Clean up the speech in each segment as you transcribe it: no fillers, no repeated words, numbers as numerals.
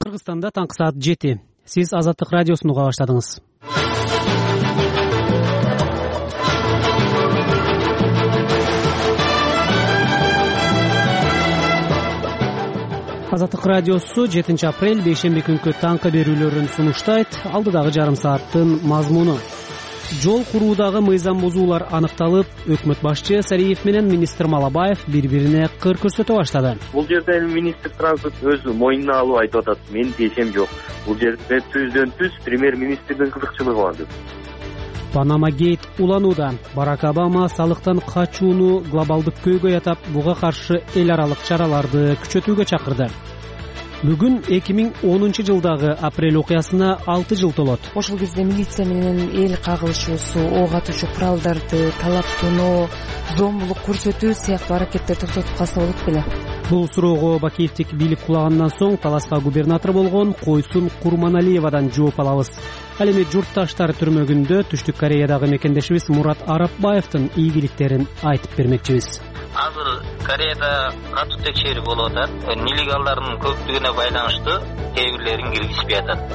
Кыргызстанда таңкы саат 7. Сиз Азаттык радиосун уга баштадыңыз. Азаттык радиосу 7 апрель бейшемби күнкү таңкы берүүлөрүн сунуштайт. Алдыдагы жарым сааттын мазмуну: жол куруудагы мыйзам бузуулар аныкталып, өкмөт башчы Сариев менен министр Малабаев бири-бирине кыр көрсөтө баштады. Бул жерде министр транспорт өз моюнуна алып айтып атат: менин тиешем жок. Бул жерде түздөн түз премьер-министрдин кызыкчылыгы бар деп. Панама гейт уланууда. Барак Обама салыктан качууну глобалдык көйгөй атап, буга каршы эл аралык чараларды күчөтүүгө чакырды. Бүгүн 2010 жылдагы апрель окуясына 6 жыл толот. Ошол кезде милиция менен эл кагылышуусу, ок атуучу куралдарды талаптоноо, зомбулук көрсөтүү сыяктуу аракеттер токтотуп калса болот беле? Бул суроого Бакиевдик бийлик кулагандан соң Таласка губернатор болгон Койсун Курманалиевадан жооп алабыз. Ал эми журтташтар түрмөгүндө Түштүк Кореядагы мекендешибиз Мурат Арапбаевдин ийгиликтерин айтып бермекчибиз. Азыр Кореяда катуу текшерүү болуп атат. Нелегалдардын көптүгүнө байланыштуу кээ бирлерин киргизишпей атат.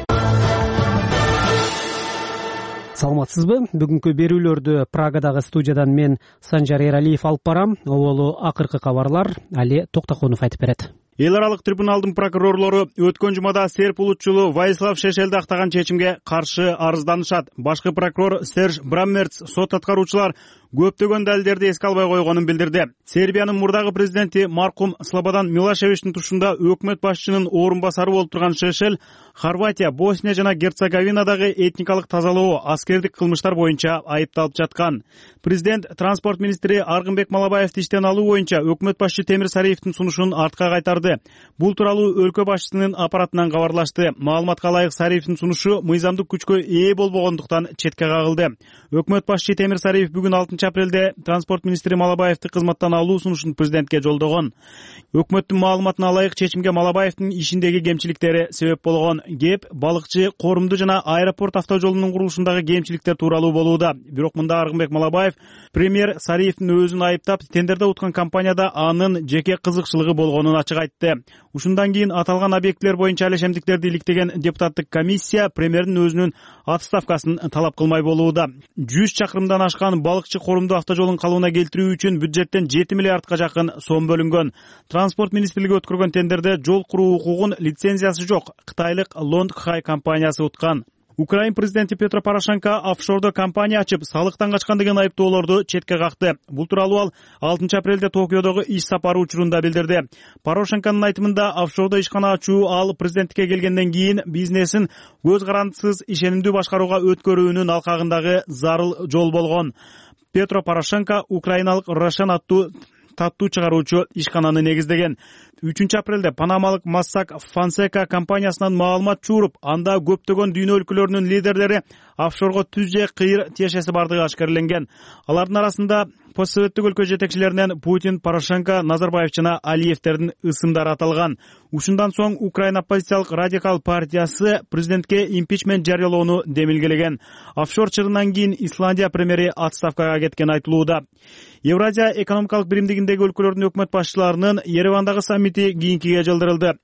Саламатсызбы? Бүгүнкү берүүлөрдү Прагадагы студиядан мен Санжар Эралиев алып барам. Оболу акыркы кабарлар Али Токтоконов айтып берет. Эл аралык трибуналдын прокурорлору өткөн жумада серп улутчулу Ваислав Шешелди актаган чечимге каршы арызданышат. Башкы прокурор Серж Браммерц сот аткаруучулар көптөгөн далилдерди эске албай койгонун билдирди. Сербиянын мурдагы президенти маркум Слободан Милошевичтин тушунда өкмөт башчынын орун басары болуп турган Шешел Хорватия, Босния жана Герцеговинадагы этникалык тазалоо, аскердик кылмыштар боюнча айыпталып жаткан. Президент транспорт министри Аргынбек Малабаевди иштен алуу боюнча өкмөт башчы Темир Сариевдин сунушун артка кайтарды. Бул тууралуу өлкө башчысынын аппаратынан кабарлашты. Маалыматка ылайык Сариевдин сунушу мыйзамдык күчкө ээ болбогондуктан четке кагылды. Өкмөт башчы Темир Сариев бүгүн 6 апрелде транспорт министри Малабаевди кызматтан алуу сунушун президентке жолдогон. Өкмөттүн маалыматына ылайык чечимге Малабаевдин ишиндеги кемчиликтери себеп болгон. Кеп балыкчы, корумду жана аэропорт автожолунун курулушундагы кемчиликтер тууралуу болууда. Бирок мында Аргынбек Малабаев премьер Сариевдин өзүн айыптап, тендерде уткан компанияда анын жеке кызыкчылыгы болгонун ачык айтты. Ушундан кийин аталган объектилер боюнча алешемдиктерди иликтеген депутаттык комиссия премьердин өзүнүн отставкасын талап кылмай болууда. 100 чакырымдан ашкан балыкчы корумду автожолун калыбына келтирүү үчүн бюджеттен 7 миллиардка жакын сом бөлүнгөн. Транспорт министрлиги өткөргөн тендерде жол куруу укугун лицензиясы жок кытайлык Лонгхай компаниясы уткан. Украин президенти Петро Порошенко офшордо компания ачып, салыктан качкан деген айыптоолорду четке какты. Бул тууралуу ал 6 апрелде Токиодогу иш сапары учурунда билдирди. Порошенконун айтымында офшордо ишкана ачуу ал президенттикке келгенден кийин бизнесин көз карандысыз ишенимдүү башкарууга өткөрүүнүн алкагындагы зарыл жол болгон. Петро Порошенко украиналык Рошен аттуу таттуу чыгаруучу ишкананы негиздеген. 3 апрелде панамалык Массак Фонсека компаниясынан маалымат чууруп, анда көптөгөн дүйнө өлкөлөрүнүн лидерлери офшорго түз же кыйыр тиешеси бардыгы ашкерленген. Алардын арасында постсоветтик өлкө жетекчилеринен Путин, Порошенко, Назарбаев жана Алиевтердин ысымдары аталган. Ушундан соң Украина оппозициялык радикал партиясы президентке импичмент жарыялоону демилгелеген. Офшор чырынан кийин Исландия премьери отставкага кеткен айтылууда. Евразия экономикалык биримдигиндеги өлкөлөрдүн өкмөт башчыларынын Еревандагы саммити кийинкиге жылдырылды.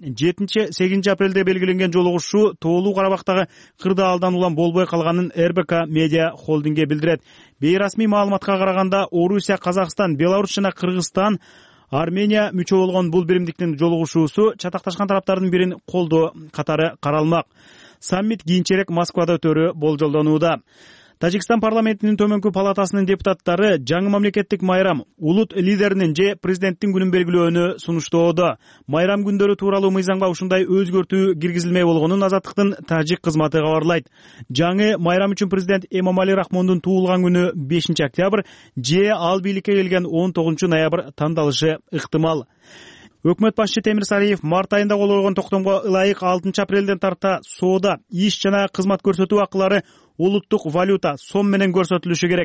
7-8 апрелде белгиленген жолугушуу Тоолуу Карабактагы кырдаалдан улам болбой калганын РБК медиа холдингге билдирет. Бейрасмий маалыматка караганда Орусия, Казакстан, Беларусь жана Кыргызстан, Армения мүчө болгон бул биримдиктин жолугушуусу чатакташкан тараптардын бирин колдоо катары каралмак. Саммит кийинчерээк Москвада өтөрү болжолдонууда. Тажикстан парламентинин төмөнкү палатасынын депутаттары жаңы мамлекеттик майрам улут лидеринин же президенттин күнүн белгилөөнү сунуштоодо. Майрам күндөрү тууралуу мыйзамга ушундай өзгөртүү киргизилмей болгонун Азаттыктын тажик кызматы кабарлайт. Жаңы майрам үчүн президент Эмомали Рахмондун туулган күнү 5 октябрь же ал бийликке келген 19 ноябрь тандалышы ыктымал. Өкмөт башчы Темир Сариев март айында кол койгон токтомго ылайык 6 апрелден тарта соода, иш жана кызмат көрсөтүү акылары улуттук валюта сом менен көрсөтүлүшү керек.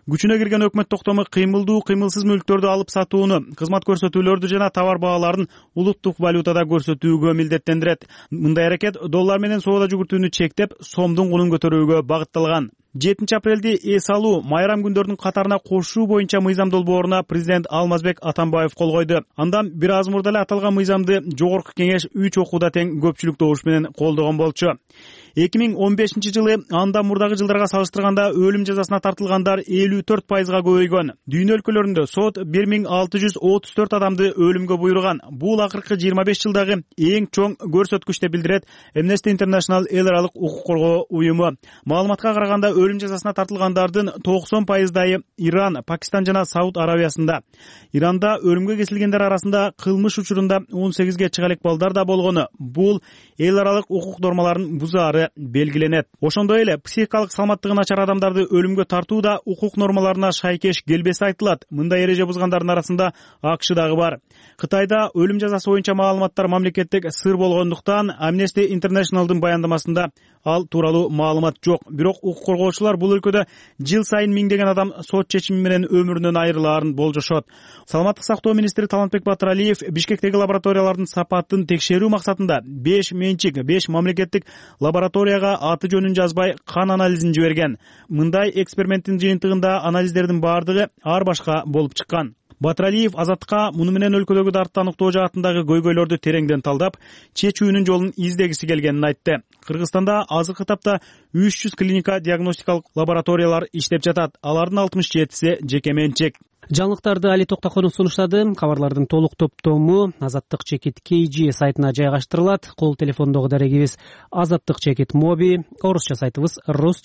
Күчүнө кирген өкмөт токтому кыймылдуу кыймылсыз мүлктөрдү алып сатууну, кызмат көрсөтүүлөрдү жана товар бааларын улуттук валютада көрсөтүүгө милдеттендирет. Мындай аракет доллар менен соода жүгүртүүнү чектеп, сомдун кунун көтөрүүгө багытталган. 7 апрелди эс алуу майрам күндөрдүн катарына кошуу боюнча мыйзам долбооруна президент Алмазбек Атамбаев кол койду. Андан бир аз мурда эле аталган мыйзамды Жогорку кеңеш 3 окууда тең көпчүлүк добуш менен колдогон болчу. 2015-жылы андан мурдагы жылдарга салыштырганда өлүм жазасына тартылгандар 54%га көбөйгөн. Дүйнө өлкөлөрүндө сот 1634 адамды өлүмгө буйруган. Бул акыркы 25 жылдагы эң чоң көрсөткүч деп билдирет Amnesty International эл аралык укук коргоо уюму. Маалыматка караганда өлүм жазасына тартылгандардын 90%дайы Иран, Пакистан жана Сауд Арабиясында. Иранда өлүмгө кесилгендер арасында кылмыш учурунда 18ге чыга элек балдар да болгону. Бул эл аралык укук нормаларын бузаары белгиленет. Ошондой эле психикалык саламаттыгы начар адамдарды өлүмгө тартуу да укук нормаларына шайкеш келбеси айтылат. Мындай эреже бузгандардын арасында АКШ дагы бар. Кытайда өлүм жазасы боюнча маалыматтар мамлекеттик сыр болгондуктан Amnesty International'дын баяндамасында ал тууралуу маалымат жок. Бирок укук коргоочулар бул өлкөдө жыл сайын миңдеген адам сот чечими менен өмүрүнөн айрылаарын болжошот. Саламаттык сактоо министри Талантбек Батыралиев Бишкектеги лабораториялардын сапатын текшерүү максатында 5 менчик 5 мамлекеттик лабораторияга аты жөнүн жазбай кан анализин жиберген. Мындай эксперименттин жыйынтыгында анализдердин баардыгы ар башка болуп чыккан. Батыралиев Азаттыкка муну менен өлкөдөгү дарттануктоо жаатындагы көйгөйлөрдү тереңден талдап, чечүүнүн жолун издегиси келгенин айтты. Кыргызстанда азыркы тапта 300 клиника диагностикалык лабораториялар иштеп жатат. Алардын 67си жеке менчик. Жаңылыктарды Али Токтоконов сунуштады. Кабарлардын толук топтому azattik.kg сайтына жайгаштырылат. Кол телефондогу дарегибиз azattik.mobi, орусча сайтыбыз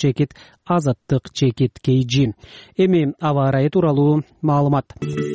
rus.azattik.kg. Эми аба ырайы тууралуу маалымат.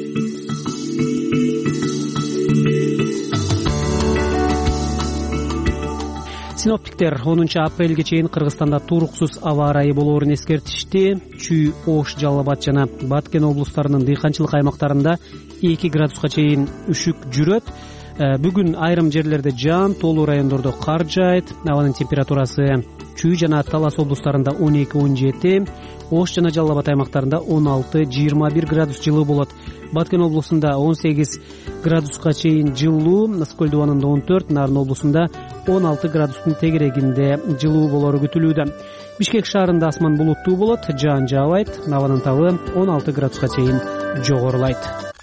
Синоптиктер 10 апрелге чейин Кыргызстанда туруксуз аба ырайы болоорун эскертишти. Чүй, Ош, Жалал Абад жана Баткен облустарынын дыйканчылык аймактарында 2 градуска чейин үшүк жүрөт. Бүгүн айрым жерлерде жаан, тоолуу райондордо кар жаайт. Абанын температурасы Чүй жана Талас облустарында 12-17, Ош жана Жалал Абад аймактарында 16-21 градус жылуу болот. Баткен облусунда 18 градуска чейин жылуу, Наскөл дубанында 14, Нарын облусунда 16 градустун тегерегинде жылуу болору күтүлүүдө. Бишкек шаарында асман булуттуу болот, жаан жаабайт, абанын табы 16 градуска чейин жогорулайт.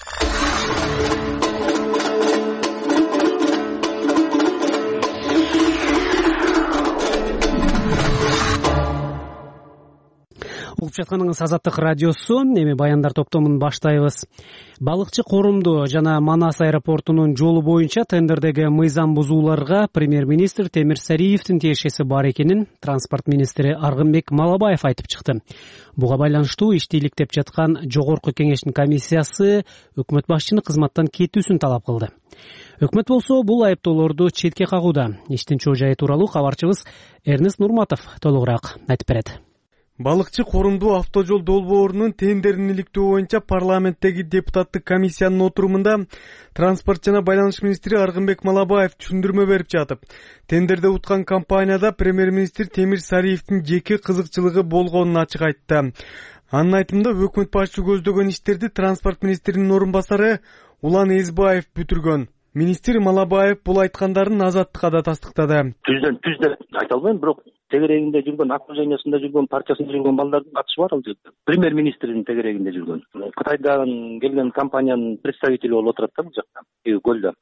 Угуп жатканыңыз Азаттык радиосу. Эми баяндар топтомун баштайбыз. Балыкчы Корумду жана Манас аэропортунун жолу боюнча тендердеги мыйзам бузууларга премьер-министр Темир Сариевдин тиешеси бар экенин транспорт министри Аргынбек Малабаев айтып чыкты. Буга байланыштуу ишти иликтеп жаткан Жогорку кеңештин комиссиясы өкмөт башчынын кызматтан кетүүсүн талап кылды. Өкмөт болсо бул айыптоолорду четке кагууда. Иштин чоо жайы тууралуу кабарчыбыз Эрнест Нурматов толугураак айтып берет. Балыкчы Корумду автожол долбоорунун тендерин иликтөө боюнча парламенттеги депутаттык комиссиянын отурумунда транспорт жана байланыш министри Аргынбек Малабаев түшүндүрмө берип жатып, тендерде уткан компанияда премьер-министр Темир Сариевдин жеке кызыкчылыгы болгонун ачык айтты. Анын айтымында өкмөт башчысы көздөгөн иштерди транспорт министринин орун басары Улан Эзбаев бүтүргөн. Министр Малабаев бул айткандарын Азаттыкка да тастыктады. Түздөн деп айта албайм, бирок тегерегинде жүргөн, окружениясында жүргөн, партиясында жүргөн балдардын катышы бар ал жерде. Премьер-министрдин тегерегинде жүргөн. Кытайдан келген компаниянын представители болуп отурат да бул жакта, көлдө.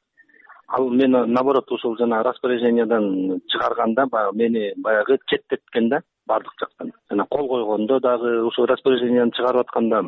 Ал мени наоборот ушул жана распоряжениядан чыгарганда мени баягы четтеткен да бардык жактан. Жана кол койгондо дагы ушул распоряженияны чыгарып атканда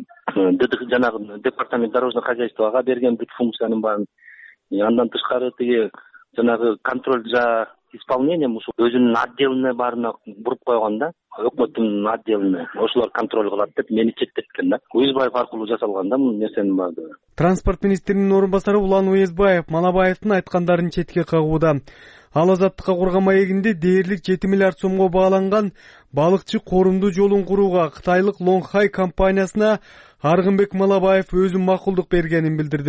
жанагы департамент дорожное хозяйствого берген бүт функциянын баарын, андан тышкары тиги жанагы контроль за исполнением ушул өзүнүн отделине баарына буруп койгон да, өкмөттүн отделине. Ошолор контроль кылат деп мени четтеткен да. Уезбаев аркылуу жасалган да бул нерсенин баардыгы. Транспорт министринин орун басары Улан Уезбаев Малабаевдин айткандарын четке кагууда. Ал Азаттыкка курган маегинде дээрлик 7 миллиард сомго бааланган Балыкчы Корумду жолун курууга кытайлык Лонгхай компаниясына Аргынбек Малабаев өзү макулдук бергенин билдирди.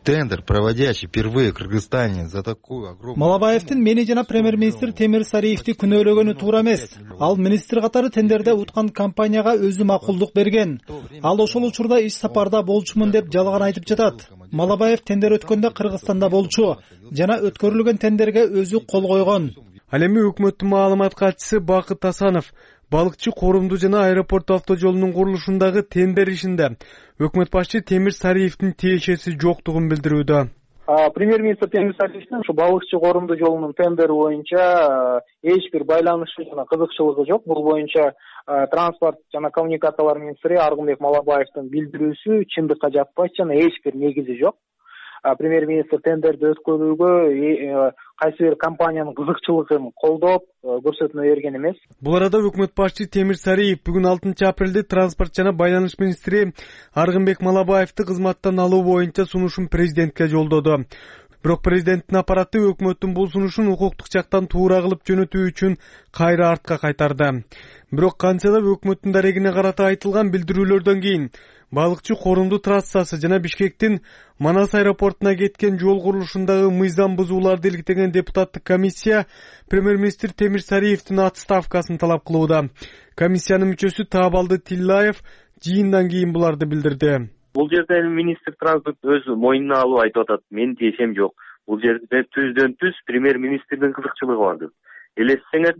тендер, проводящий впервые в Кыргызстане за такую огромную... Малабаевдин мени жана премьер-министр Темир Сариевди күнөөлөгөнү туура эмес. Ал министр катары тендерде уткан компанияга өзү макулдук берген. Ал ошол учурда иш сапарда болчумун деп жалган айтып жатат. Малабаев тендер өткөндө Кыргызстанда болчу жана өткөрүлгөн тендерге өзү кол койгон. Ал эми өкмөттүн маалымат катчысы Бакыт Асанов балыкчы корумду жана аэропорт автожолунун курулушундагы тендер ишинде өкмөт башчы Темир Сариевдин тиешеси жоктугун билдирүүдө. Премьер-министр Темир Сариевдин ушу балыкчы корумду жолунун тендери боюнча эч бир байланышы жана кызыкчылыгы жок. Бул боюнча транспорт жана коммуникациялар министри Аргынбек Малабаевдин билдирүүсү чындыкка жатпайт жана эч бир негизи жок. Премьер-министр тендерди өткөрүүгө кайсы бир компаниянын кызыкчылыгын колдоп көрсөтмө берген эмес. Бул арада өкмөт башчы Темир Сариев бүгүн 6 апрелде транспорт жана байланыш министри Аргынбек Малабаевди кызматтан алуу боюнча сунушун президентке жолдоду. Бирок президенттин аппараты өкмөттүн бул сунушун укуктук жактан туура кылып жөнөтүү үчүн кайра артка кайтарды. Бирок канча да өкмөттүн дарегине карата айтылган билдирүүлөрдөн кийин балыкчы корумду трассасы жана Бишкектин Манас аэропортуна кеткен жол курулушундагы мыйзам бузууларды иликтеген депутаттык комиссия премьер-министр Темир Сариевдин отставкасын талап кылууда. Комиссиянын мүчөсү Таабалды Тиллаев жыйындан кийин буларды билдирди. Бул жерде министр транспорт өз мойнуна алып айтып атат, менин тиешем жок. Бул жерде түздөн түз премьер-министрдин кызыкчылыгы бар деп. Элестесеңер,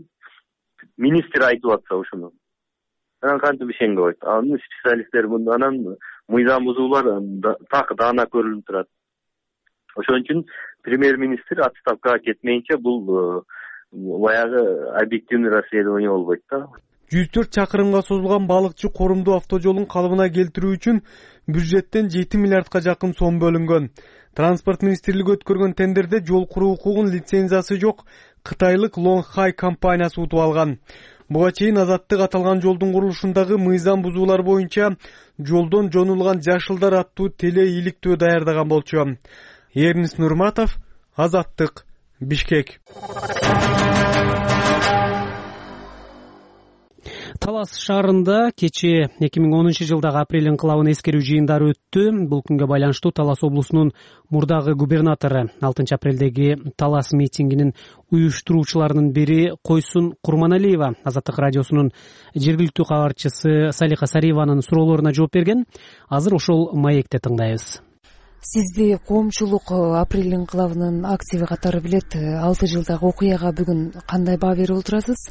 министр айтып атса ушуну. Анан кантип ишенге болот? Анын специалисттер анан мыйзам бузуулар так даана көрүнүп турат. Ошон үчүн премьер-министр отставкага кетмейинче бул баягы объективный расследование болбойт да. 104 чакырымга созулган балыкчы корумду автожолун калыбына келтирүү үчүн бюджеттен 7 миллиардка жакын сом бөлүнгөн. Транспорт министрлиги өткөргөн тендерде жол куруу укугун лицензиясы жок кытайлык Longhai компаниясы утуп алган. Буга чейин Азаттык аталган жолдун курулушундагы мыйзам бузуулар боюнча жолдон жонулган жашылдар аттуу теле иликтөө даярдаган болчу. Эрнис Нурматов, Азаттык, Бишкек. Талас шаарында кечээ 2010-жылдагы апрель инкылабын эскерүү жыйындары өттү. Бул күнгө байланыштуу Талас облусунун мурдагы губернатору 6 апрелдеги Талас митингинин уюштуруучуларынын бири Койсун Курманалиева Азаттык радиосунун жергиликтүү кабарчысы Салиха Сариеванын суроолоруна жооп берген. Азыр ошол маекте тыңдайбыз. Сизди коомчулук апрель инкылабынын активи катары билет. 6 жылдагы окуяга бүгүн кандай баа берип отурасыз?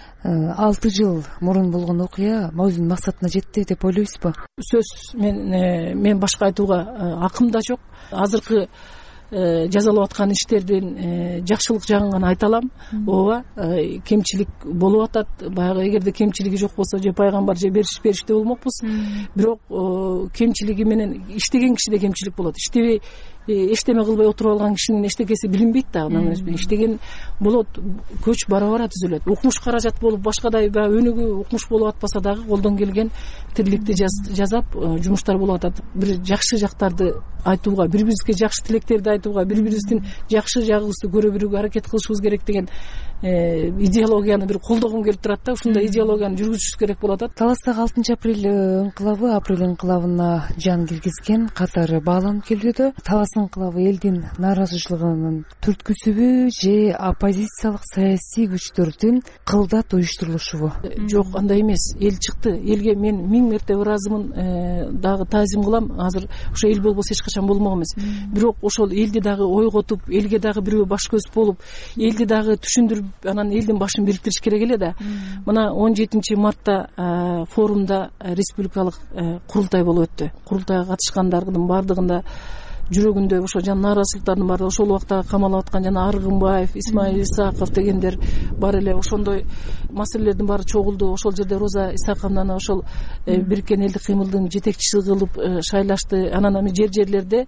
6 жыл мурун болгон окуя өзүнүн максатына жетти деп ойлойсузбу? Сөз мен башка айтууга акым да жок. Азыркы жазалап аткан иштердин жакшылык жагын гана айта алам. Ооба, кемчилик болуп атат. Баягы эгерде кемчилиги жок болсо же пайгамбар же бериште болмокпуз. Бирок кемчилиги менен иштеген кишиде кемчилик болот. Иштебей эчтеме кылбай отуруп алган кишинин эчтекеси билинбейт да. Анан иштеген болот, көч бара түзүлөт. Укмуш каражат болуп башкадай өнүгүү укмуш болуп атпаса дагы колдон келген тирликти жазап жумуштар болуп атат. Бир жакшы жактарды айтууга, бири-бирибизге жакшы тилектерди айтууга, бири-бирибиздин жакшы жагыбызды көрө билүүгө аракет кылышыбыз керек деген идеологияны бир колдогум келип турат да. Ушундай идеологияны жүргүзүш керек болуп атат. Таластагы 6 апрель инкылабы апрель инкылабына жан киргизген катары бааланып келүүдө. Талас инкылабы элдин нааразычылыгынын түрткүсүбү же оппозициялык саясий күчтөрдүн кылдат уюштурулушубу? Жок, андай эмес. Эл чыкты. Элге мен 1000 мерте ыраазымын, дагы таазим кылам. Азыр ошо эл болбосо эч качан болмок эмес. Бирок ошол элди дагы ойготуп, элге дагы бирөө баш көз болуп, элди дагы түшүндүрүп, анан элдин башын бириктириш керек эле да. Мына 17 мартта форумда республикалык курултай болуп өттү. Курултайга катышкандардын бардыгында жүрөгүндө ошо жана нааразычылыктардын баары ошол убакта камалып аткан жана Аргынбаев, Исмаил Исаков дегендер бар эле. Ошондой маселелердин баары чогулду. Ошол жерде Роза Исаковнаны ошол бириккен элдик кыймылдын жетекчиси кылып шайлашты. Анан жерлерде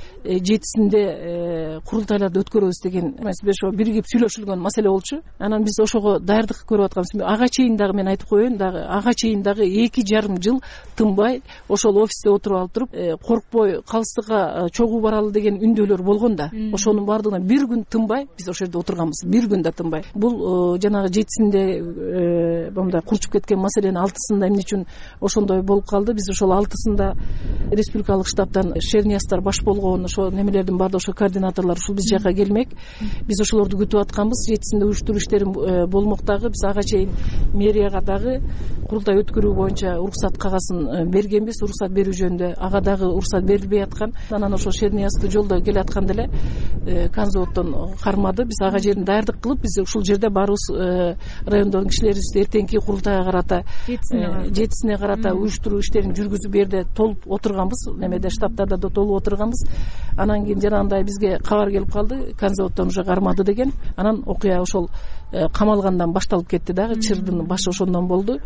жетисинде курултайларды өткөрөбүз деген ошо биригип сүйлөшүлгөн маселе болчу. Анан биз ошого даярдык көрүп атканбыз. Ага чейин дагы мен айтып коеюн, дагы ага чейин дагы 2,5 жыл тынбай ошол офисте отуруп алып туруп, коркпой калыстыкка чогуу баралы деген үндөөлөр болгон да. Ошонун баардыгына бир күн тынбай биз ошол жерде отурганбыз. Бир күн да тынбай. Бул жанагы жетисинде мындай курчуп кеткен маселенин 6-сында эмне үчүн ошондой болуп калды? Биз ошол 6-сында республикалык штабтан Шерниястар баш болгон, ошо немелердин баардыгы ошо координаторлор ушул биз жака келмек. Биз ошолорду күтүп атканбыз. 7-синде уюштуруу иштерин болмок дагы. Биз ага чейин мэрияга дагы курултай өткөрүү боюнча уруксат кагасын бергенбиз. Уруксат берүү жөнүндө ага дагы уруксат берилбей аткан. Анан ошо Шерниасты жолдо келе атканда эле Канзаводдон кармады. Биз ага жерин даярдык кылып, биз ушул жерде баарыбыз райондогу кишилерибиз эртеңки курултайга карата 7-сине карата уюштуруу иштерин жүргүзүп берде толуп отурганбыз. Немеде штабтарда да толуп отурганбыз. Анан кийин жанагындай бизге кабар келип калды, Канзаводдон уже кармады деген. Анан окуя ошол камалгандан башталып кетти дагы. Чырдын башы ошондон болду.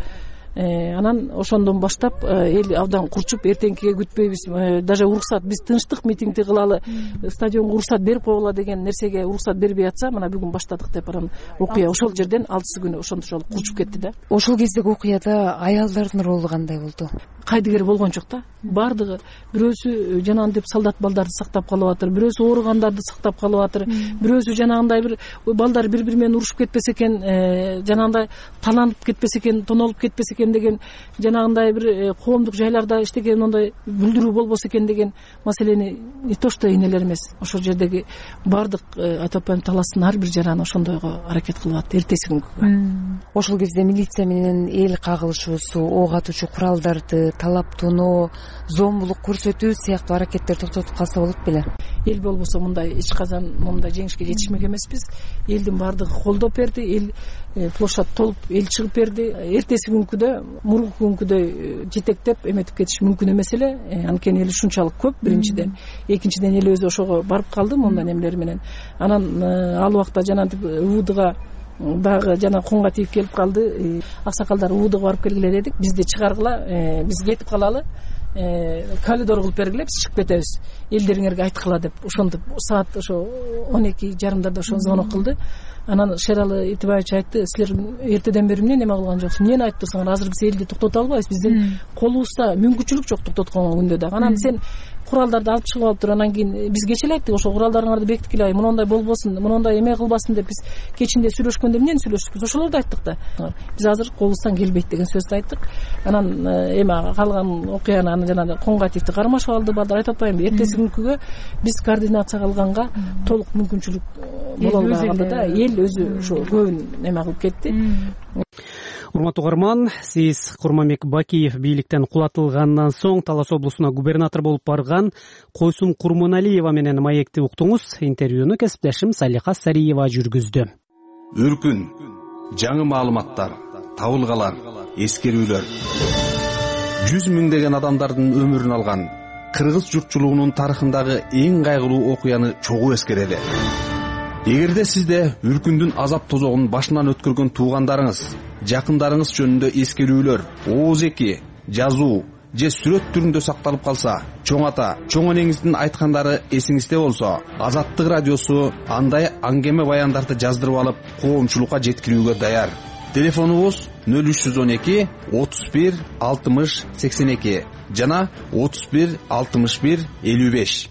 Анан ошондон баштап эл абдан курчуп, эртеңкиге күтпөйбүз. Даже уруксат, биз тынчтык митингди кылалы, стадионго уруксат берип койгула деген нерсеге уруксат бербей атса, мына бүгүн баштадык деп анан окуя ошол жерден 6 күнү ошончо курчуп кетти да. Ошол кездеги окуяда аялдардын ролу кандай болду? Кайдыгер болгон жок да. Бардыгы бирөөсү жанагындай салдат балдарды сактап калып атыр, бирөөсү ооругандарды сактап калып атыр, бирөөсү жанагындай бир балдар бири-бири менен урушуп кетпесе экен, жанагындай таланып кетпесе экен, тонолуп кетпесе экен деген, жанагындай бир коомдук жайларда иштеген ондай бүлдүрүү болбосо экен деген маселени не то что энелер эмес, ошол жердеги бардык айтып атпайм таластын ар бир жараны ошондойго аракет кылып атты эртеси күнгүгө. Ошол кезде милиция менен эл кагылышуусу, ок атуучу куралдарды талап тоноо, зомбулук көрсөтүү сыяктуу аракеттер токтотуп калса болот беле? Эл болбосо мындай эч качан мындай жеңишке жетишмек эмеспиз. Элдин баардыгы колдоп берди, эл площадь толуп, эл чыгып берди. Эртеси күнкүдө, мурунку күнкүдөй жетектеп эметип кетиш мүмкүн эмес эле. Анткени эл ушунчалык көп, биринчиден. Экинчиден эл өзү ошого барып калды мондай немелер менен. Анан ал убакта жанагынтип УВДга дагы жана конго тийип келип калды. Аксакалдар УВДга барып келгиле дедик. Бизди чыгаргыла, биз кетип калалы. Коридор кылып бергиле, биз чыгып кетебиз. Элдериңерге айткыла деп ошондуп саат ошо 12:30 ошо звонок кылды. Анан Шералы Итибаевич айтты, силер эртеден бери эмне кылган жоксуңар? Эмнени айтып турсуңар? Азыр биз элди токтото албайбыз. Биздин колубузда мүмкүнчүлүк жок токтотконго күндө дагы. Анан сен куралдарды алып чыгып алып тур. Анан кийин биз кече эле айттык, ошо куралдарыңарды бекиткиле, моундай болбосун, моундай эме кылбасын деп биз кечинде сүйлөшкөндө эмнени сүйлөштүк? Ошолорду айттык да. Биз азыр колубуздан келбейт деген сөздү айттык. Анан эме калган окуяны аны жана Конгативди кармашып алды балдар. Айтып атпаймынбы, эртеси күнкүгө биз координация кылганга толук мүмкүнчүлүк боло албай калды да. Эл өзү ошо көбүн эме кылып кетти. Урматтуу угарман, сиз Курманбек Бакиев бийликтен кулатылгандан соң Талас облусуна губернатор болуп барган Койсун Курманалиева менен маекти уктуңуз. Интервьюну кесиптешим Салиха Сариева жүргүздү. Өркүн, жаңы маалыматтар, табылгалар, эскерүүлөр. 100 миңдеген адамдардын өмүрүн алган кыргыз журтчулугунун тарыхындагы эң кайгылуу окуяны чогуу эскереди. Эгерде сизде Үркүндүн азап тозогун башынан өткөргөн туугандарыңыз, жакындарыңыз жөнүндө эскерүүлөр, ооз-эки, жазуу же сүрөт түрүндө сакталып калса, чоң ата, чоң энеңиздин айткандары эсиңизде болсо, Азаттык радиосу андай аңгеме баяндарды жаздырып алып, коомчулукка жеткирүүгө даяр. Телефонубуз 0312 31 60 82 жана 31 61 55.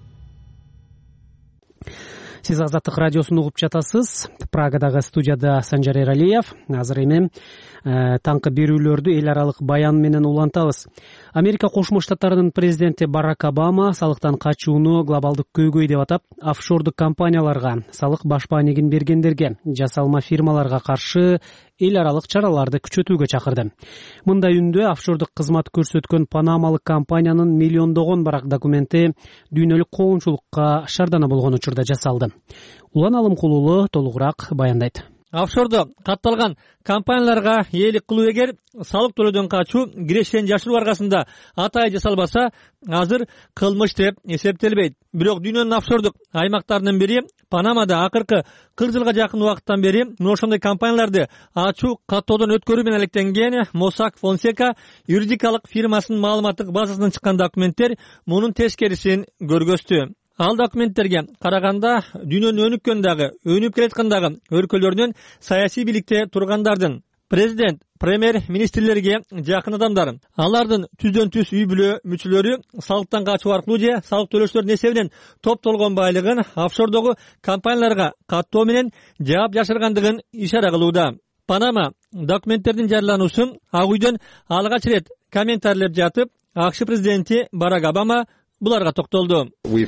Сиз Азаттык радиосун угуп жатасыз. Прагадагы студияда Санжар Эралиев. Азыр эми таңкы берүүлөрдү эл аралык баян менен улантабыз. Америка Кошмо Штаттарынын президенти Барак Обама салыктан качууну глобалдык көйгөй деп атап, офшордук компанияларга, салык башпаанигин бергендерге, жасалма фирмаларга каршы эл аралык чараларды күчөтүүгө чакырды. Мындай үндө офшордук кызмат көрсөткөн панамалык компаниянын миллиондогон барак документи дүйнөлүк коомчулукка шардана болгон учурда жасалды. Улан Алымкулулу толугураак баяндайт. Офшордо катталган компанияларга ээлик кылуу эгер салык төлөөдөн качуу, кирешкен жашыруу аркасында атайы жасалбаса, азыр кылмыш деп эсептелбейт. Бирок дүйнөнүн офшордук аймактарынын бири Панамада акыркы 40 жылга жакын убакыттан бери ошондой компанияларды ачуу каттоодон өткөрүү менен алектенген Mossack Fonseca юридикалык фирмасынын маалыматтык базасынан чыккан документтер мунун тескерисин көргөздү. Ал документтерге караганда дүйнөнүн өнүп келаткандагы өлкөлөрүнүн саясий бийликте тургандардын, президент, премьер-министрлерге жакын адамдар, алардын түздөн түз үй бүлө мүчөлөрү салыктан качуу аркылуу же салык төлөөчүлөрдүн эсебинен топтолгон байлыгын офшордогу компанияларга каттоо менен жаап жашыргандыгын ишара кылууда. Панама документтердин жарыялануусун Ак үйдөн алгач ирет комментарийлеп жатып, АКШ президенти Барак Обама буларга токтолду.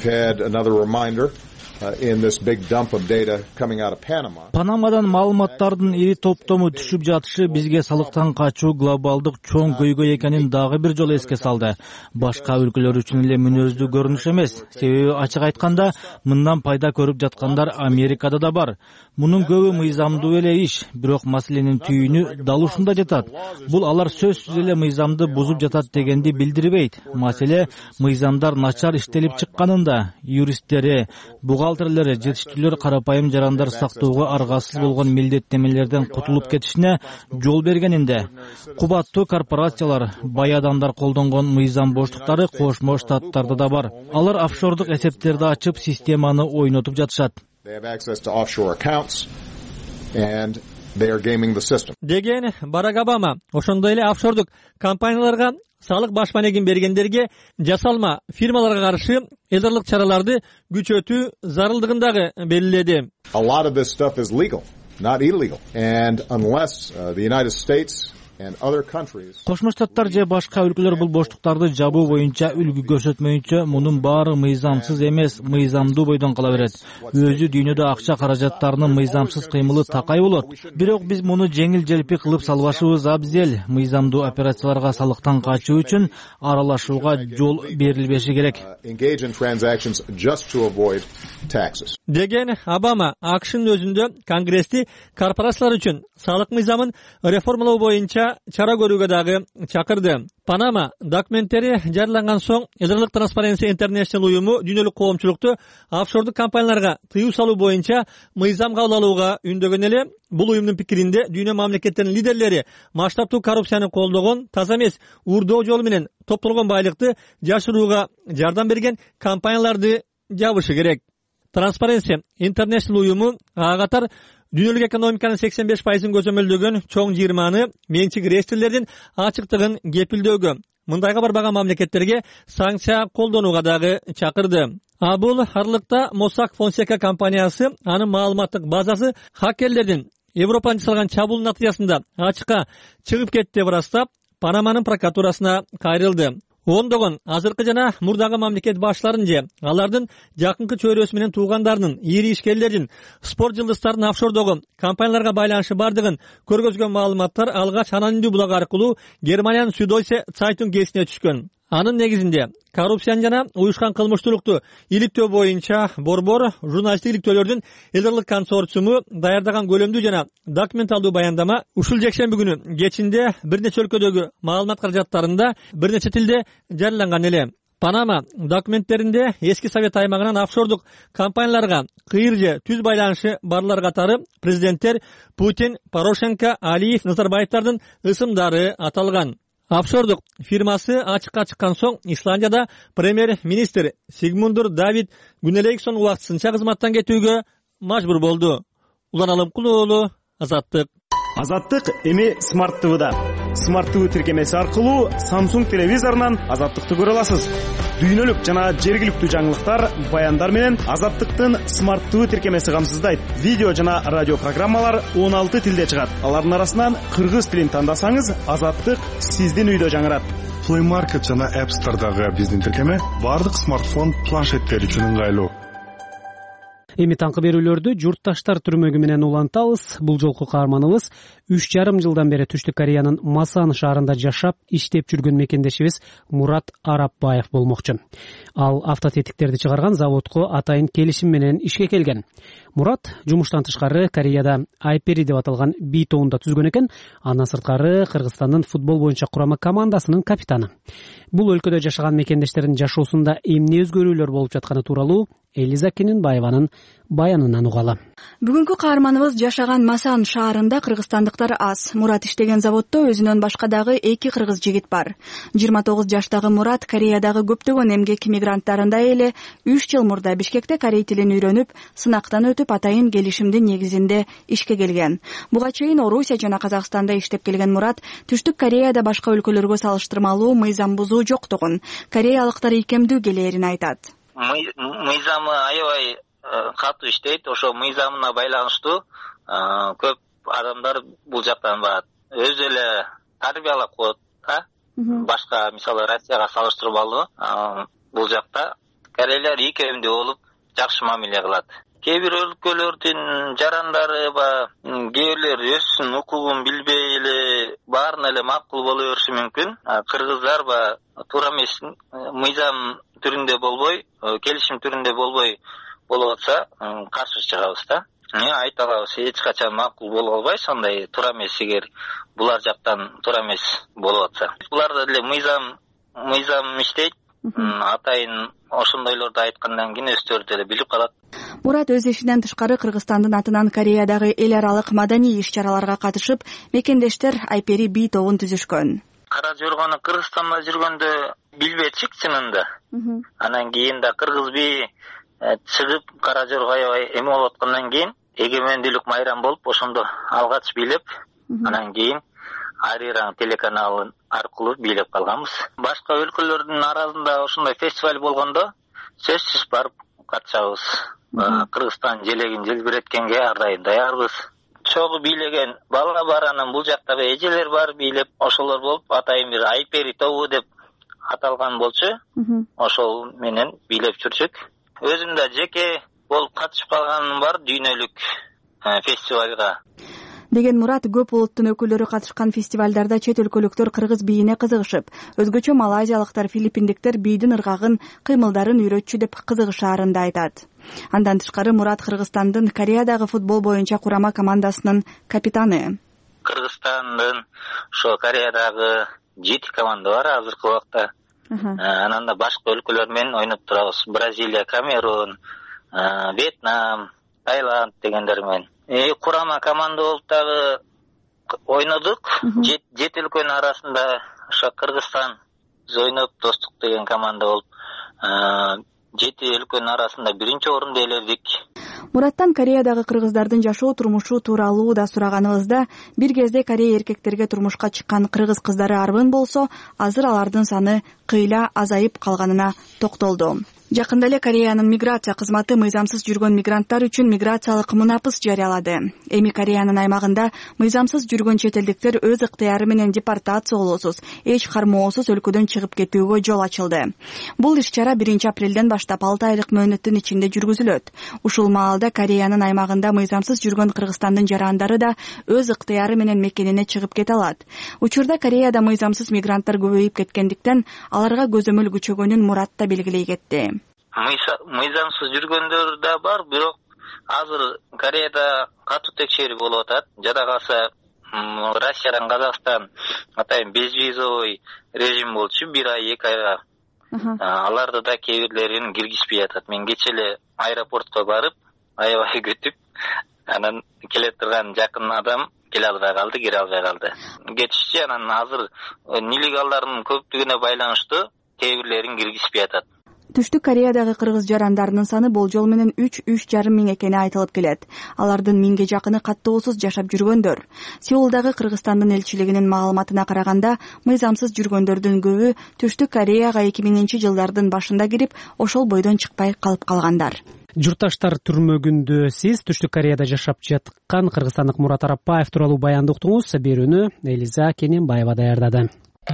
Панамадан маалыматтардын ири топтому түшүп жатышы бизге салыктан качуу глобалдык чоң көйгөй экенин дагы бир жолу эске салды. Башка өлкөлөр үчүн эле мүнөздүү көрүнүш эмес. Себеби ачык айтканда, мындан пайда көрүп жаткандар Америкада да бар. Мунун көбү мыйзамдуу эле иш, бирок маселенин түйүнү дал ушунда жатат. Бул алар сөзсүз эле мыйзамды бузуп жатат дегенди билдирбейт. Маселе мыйзамдар начар иштелип чыкканында, юристтери, бухгалтерлери, жетиштүүлөр карапайым жарандар сактоого аргасыз болгон милдеттемелерден кутулуп кетишине жол бергенинде, кубаттуу корпорациялар, бай адамдар колдонгон мыйзам боштуктары Кошмо Штаттарда да бар. Алар офшордук эсептерди ачып, системаны ойнотуп жатышат. Деген Барак Обама ошондой эле офшордук компанияларга салык баш маанегин бергендерге жасалма фирмаларга каршы эдарлык чараларды күчөтүү зарылдыгын дагы белгиледи. Кошмо Штаттар же башка өлкөлөр бул боштуктарды жабуу боюнча үлгү көрсөтмөйүнчө мунун баары мыйзамсыз эмес, мыйзамдуу бойдон кала берет. Өзү дүйнөдө акча каражаттарынын мыйзамсыз кыймылы такай болот. Бирок биз муну жеңил-желпи кылып салбашыбыз абзел. Мыйзамдуу операцияларга салыктан качуу үчүн аралашууга жол берилбеши керек. Деген Обама АКШнын өзүндө Конгрессти корпорациялар үчүн салык мыйзамын реформалоо боюнча чара көрүүгө дагы чакырды. Панама документтери жарыяланган соң Эдерлик Transparency International уюму дүйнөлүк коомчулукту офшордук компанияларга тыюу салуу боюнча мыйзам кабыл алууга үндөгөн эле. Бул уюмдун пикиринде дүйнө мамлекеттеринин лидерлери масштабтуу коррупцияны колдогон, таза эмес, уурдоо жолу менен топтолгон байлыкты жашырууга жардам берген компанияларды жабышы керек. Transparency International уюму катар дүйнөлүк экономиканын 85%-ын көзөмөлдөгөн чоң 20-ны менчик реестрлердин ачыктыгын кепилдөөгө, мындайга барбаган мамлекеттерге санкция колдонууга дагы чакырды. Бул аралыкта Mossack Fonseca компаниясы анын маалыматтык базасы хакерлердин Европаны жасалган чабуул натыйжасында ачыкка чыгып кетти деп ырастап, Панаманын прокуратурасына кайрылды. Ондогон азыркы жана мурдагы мамлекет башларын же алардын жакынкы чөйрөсү менен туугандарынын, ири ишкерлердин, спорт жылдыздарынын офшордогу компанияларга байланышы бардыгын көргөзгөн маалыматтар алгач анонимдүү булак аркылуу Германиянын Süddeutsche Zeitung кесине түшкөн. Анын негизинде коррупцияны жана уюшкан кылмыштуулукту иликтөө боюнча борбор журналисттик иликтөөлөрдүн Эдерлик консорциуму даярдаган көлөмдүү жана документалдуу баяндама ушул жекшемби күнү кечинде бир нече өлкөдөгү маалымат каражаттарында бир нече тилде жарыяланган эле. Панама документтеринде эски Совет аймагынан офшордук компанияларга кыйыр же түз байланышы барлар катары президенттер Путин, Порошенко, Алиев, Назарбаевдардын ысымдары аталган. Офшордук фирмасы ачыкка чыккан соң Исландияда премьер-министр Сигмунdur Давид Гуннелейксон убактысынча кызматтан кетүүгө мажбур болду. Улан Алымкул уулу, Азаттык. Азаттык эми Smart TV'да. Smart TV тиркемеси аркылуу Samsung телевизорунан Азаттыкты көрө аласыз. Дүйнөлүк жана жергиликтүү жаңылыктар, баяндар менен Азаттыктын Smart TV тиркемеси камсыздайт. Видео жана радио программалар 16 тилде чыгат. Алардын арасынан кыргыз тилин тандасаңыз, Азаттык сиздин үйдө жаңырат. Play Market жана App Store'дагы биздин тиркеме бардык смартфон планшеттер үчүн ыңгайлуу. Эми таңкы берүүлөрдү журтташтар түрмөгү менен улантабыз. Бул жолку каарманыбыз 3,5 жылдан бери Түштүк Кореянын Масан шаарында жашап, иштеп жүргөн мекендешибиз Мурат Арапбаев болмокчу. Ал автотетиктерди чыгарган заводко атайын келишим менен ишке келген. Мурат жумуштан тышкары Кореяда Айпери деп аталган би тоонда түзгөн экен. Андан сырткары Кыргызстандын футбол боюнча курама командасынын капитаны. Бул өлкөдө жашаган мекендештердин жашоосунда эмне өзгөрүүлөр болуп жатканы тууралуу Элиза Кенинбаеванын баянынан угалы. Бүгүнкү каарманыбыз жашаган Масан шаарында кыргызстандыктар аз. Мурат иштеген заводдо өзүнөн башка дагы 2 кыргыз жигит бар. 29 жаштагы Мурат Кореядагы көптөгөн эмгек мигранттарындай эле 3 жыл мурда Бишкекте корей тилин үйрөнүп, сынактан өтүп атайын келишимдин негизинде ишке келген. Буга чейин Орусия жана Казакстанда иштеп келген Мурат Түштүк Кореяда башка өлкөлөргө салыштырмалуу мыйзам бузуу жоктугун, кореялыктар ийкемдүү келээрин айтат. Мыйзамы аябай катуу иштейт. Ошо мыйзамына байланыштуу көп адамдар бул жактан барат. Өзү эле тарбиялап коет да. Башка мисалы Россияга салыштырмалуу бул жакта корейлер ийкемдүү болуп жакшы мамиле кылат. Кээ бир өлкөлөрдүн жарандары кээ бирлер өзүнүн укугун билбей эле баарына эле макул боло бериши мүмкүн. Кыргыздар туура эмес мыйзам түрүндө болбой, келишим түрүндө болбой болуп атса каршы чыгабыз да. Айта алабыз, эч качан макул боло албайбыз андай туура эмес, эгер булар жактан туура эмес болуп атса. Буларда деле мыйзам иштейт. Атайын ошондойлорду айткандан кийин өздөрү деле билип калат. Мурат өз ишинен тышкары Кыргызстандын атынан Кореядагы эл аралык маданий иш-чараларга катышып, мекендештер Айпери би тобун түзүшкөн. Кара Жоргону Кыргызстанда жүргөндө билбедик чынында. Анан кийин да Кыргыз би чыгып Кара Жорго аябай эме болуп аткандан кийин эгемендүүлүк майрам болуп, ошондо алгач билип, анан кийин Ариран телеканалын аркылуу билип калганбыз. Башка өлкөлөрдүн арасында ошондой фестиваль болгондо сөзсүз барып катышабыз. Кыргызстан желегин желбиреткенге ар дайым даярбыз. Чогуу бийлеген бала бар, анан бул жактагы эжелер бар бийлеп, ошолор болуп атайын бир Айпери тобу деп аталган болчу. Ошол менен бийлеп жүрчүк. Өзүм да жеке болуп катышып калганым бар дүйнөлүк фестивалга. Деген Мурат көп улуттун өкүлдөрү катышкан фестивалдарда чет өлкөлүктөр кыргыз бийине кызыгышып, өзгөчө малайзиялыктар, филиппиндиктер бийдин ыргагын, кыймылдарын үйрөтчү деп кызыгышаарын да айтат. Андан тышкары Мурат Кыргызстандын Кореядагы футбол боюнча курама командасынын капитаны. Кыргызстандын ошо Кореядагы 7 команда бар азыркы убакта. Анан да башка өлкөлөр менен ойноп турабыз. Бразилия, Камерун, Вьетнам, Таиланд дегендер менен. Курама команда болуп дагы ойнодук. 7 өлкөнүн арасында ошо Кыргызстан ойноп достук деген команда болуп 7 өлкөнүн арасында 1-чи орунду ээледик. Мураттан Кореядагы кыргыздардын жашоо турмушу тууралуу да сураганыбызда, бир кезде Корея эркектерге турмушка чыккан кыргыз кыздары арбын болсо, азыр алардын саны кыйла азайып калганына токтолду. Жакында эле Кореянын миграция кызматы мыйзамсыз жүргөн мигранттар үчүн миграциялык мунапыс жарыялады. Эми Кореянын аймагында мыйзамсыз жүргөн чет элдиктер өз ыктыяры менен депортациялоосуз, эч кармоосуз өлкөдөн чыгып кетүүгө жол ачылды. Бул иш-чара 1-апрелден баштап 6 айлык мөөнөттүн ичинде жүргүзүлөт. Ушул маалда Кореянын аймагында мыйзамсыз жүргөн Кыргызстандын жарандары да өз ыктыяры менен мекенине чыгып кете алат. Учурда Кореяда мыйзамсыз мигранттар көбөйүп кеткендиктен аларга көзөмөл күчөгөнүн Мурат да белгилей кетти. Мыйзамсыз жүргөндөр да бар, бирок азыр Кореяда катуу текшерүү болуп атат. Жада калса Россиядан Казакстан атайын безвизовый режим болчу 1 ай 2 айга. Аларды да кээ бирлерин киргизбей атат. Мен кече эле аэропортко барып, аябай күтүп, анан келе турган жакын адам келе албай калды, кире албай калды. Кетишчи, анан азыр нелегалдардын көптүгүнө байланыштуу кээ бирлерин киргизбей атат. Түштүк Кореядагы кыргыз жарандарынын саны болжол менен 3-3,5 миң экени айтылып келет. Алардын 1000ге жакыны каттоосуз жашап жүргөндөр. Сеулдагы Кыргызстандын элчилигинин маалыматына караганда, мыйзамсыз жүргөндөрдүн көбү Түштүк Кореяга 2000-жылдардын башында кирип, ошол бойдон чыкпай калып калгандар. Журтташтар түрмөгүндө сиз Түштүк Кореяда жашап жаткан кыргызстандык Мурат Арапбаев тууралуу баянды уктуңуз. Берүүнү Элиза Кененбаева даярдады.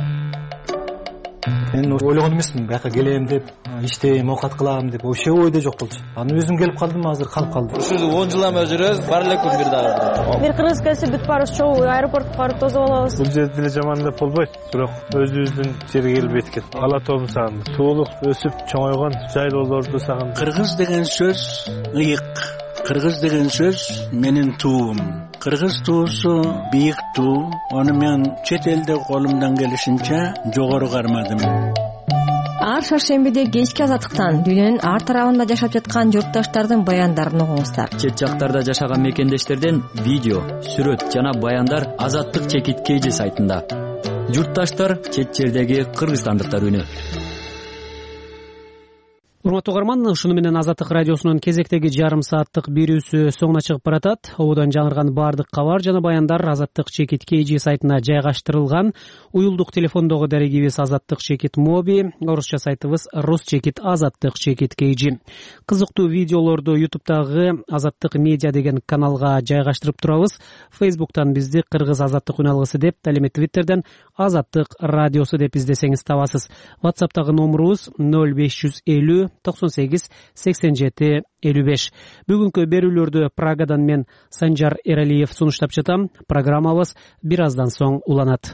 Мен ойлогон эмесмин, бияка келем деп, иштейм, оокат кылам деп, вообще ойдо жок болчу. Анан өзүм келип калдым, азыр калып калдым. Ушул 10 жылдан жүрөбүз, бар эле күн бир дагы. Бир кыргыз келсе бүт барыбыз чогуу аэропортко барып тосуп алабыз. Бул жерде деле жаман деп болбойт, бирок өзүбүздүн жерге келип эткет. Ала тобун сагындым. Туулук өсүп чоңойгон жайлоолорду сагындым. Кыргыз деген сөз ыйык. Кыргыз деген сөз менин туум. Кыргыз туусу бийик туу. Аны мен чет элде колумдан келишинче жогору кармадым. Ар шаршембиде кечки азаттыктан дүйнөнүн ар тарабында жашап жаткан журтташтардын баяндарын угуңуздар. Чет жактарда жашаган мекендештерден видео, сүрөт жана баяндар Азаттык чекит KG сайтында. Журтташтар чет жердеги кыргызстандыктар үнү. урматтуу угарман, ушуну менен Азаттык радиосунун кезектеги жарым сааттык берүүсү соңуна чыгып баратат. Ободон жаңырган баардык кабар жана баяндар Азаттык чекит KG сайтына жайгаштырылган. Уюлдук телефондогу дарегибиз Азаттык чекит Моби, орусча сайтыбыз Рус чекит Азаттык чекит KG. Кызыктуу видеолорду YouTube'дагы Азаттык медиа деген каналга жайгаштырып турабыз. Facebook'тан бизди Кыргыз Азаттык үн алгысы деп, далеме Twitter'ден Азаттык радиосу деп издесеңиз табасыз. WhatsApp'тагы номурубуз 0550 98 87 55. Бүгүнкү берүүлөрдү Прагадан мен Санжар Эралиев сунуштап жатам. Программабыз бир аздан соң уланат.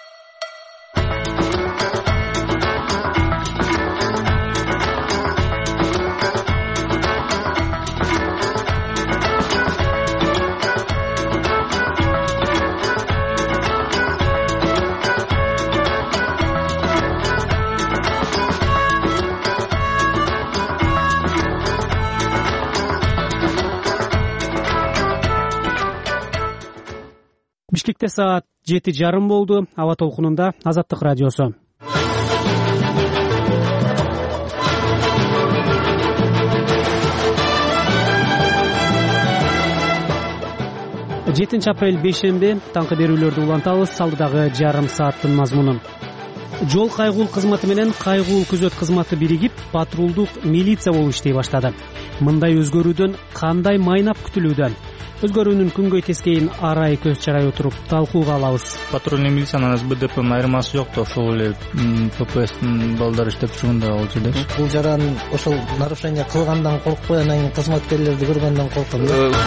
Бишкекте саат 7:30 болду. Аба толкунунда Азаттык радиосу. 7 апрель бейшемби таңкы берүүлөрдү улантабыз. Алдыдагы жарым сааттын мазмунун. Жол кайгул кызматы менен кайгул күзөт кызматы биригип, патрулдук милиция болуп иштей баштады. Мындай өзгөрүүдөн кандай майнап күтүлүүдө? Өзгөрүүнүн күнгөй тескейин арай көз чарай отуруп талкууга алабыз. Патрульный милициянын БДПнын айырмасы жок да, ошол эле ППСтин балдары иштеп жүргөндө ал жерде. Бул жаран ошол нарушение кылгандан коркпой, анан кызматкерлерди көргөндөн коркуп.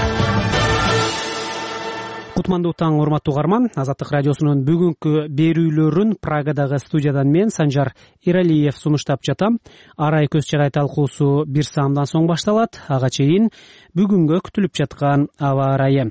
Кутмандуу таң, урматтуу угарман. Азаттык радиосунун бүгүнкү берүүлөрүн Прагадагы студиядан мен Санжар Эралиев сунуштап жатам. Арай көз чарай талкуусу бир саамдан соң башталат. Ага чейин бүгүнгө күтүлүп жаткан аба ырайы.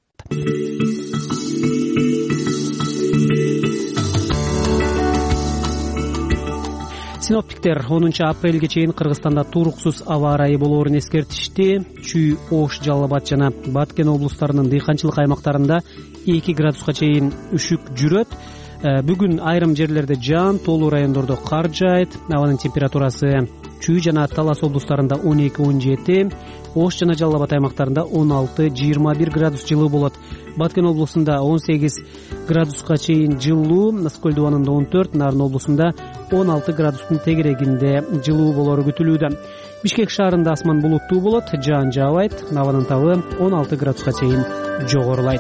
Синоптиктер 10 апрелге чейин Кыргызстанда туруксуз аба ырайы болоорун эскертишти. Чүй, Ош, Жалал Абад жана Баткен облустарынын дыйканчылык аймактарында 2 градуска чейин үшүк жүрөт. Бүгүн айрым жерлерде жаан, тоолуу райондордо кар жаайт. Абанын температурасы Чүй жана Талас облустарында 12-17, Ош жана Жалал Абад аймактарында 16-21 градус жылуу болот. Баткен облусунда 18 градуска чейин жылуу, Наскөл дубанында 14, Нарын облусунда 16 градустун тегерегинде жылуу болору күтүлүүдө. Бишкек шаарында асман булуттуу болот, жаан жаабайт, абанын табы 16 градуска чейин жогорулайт.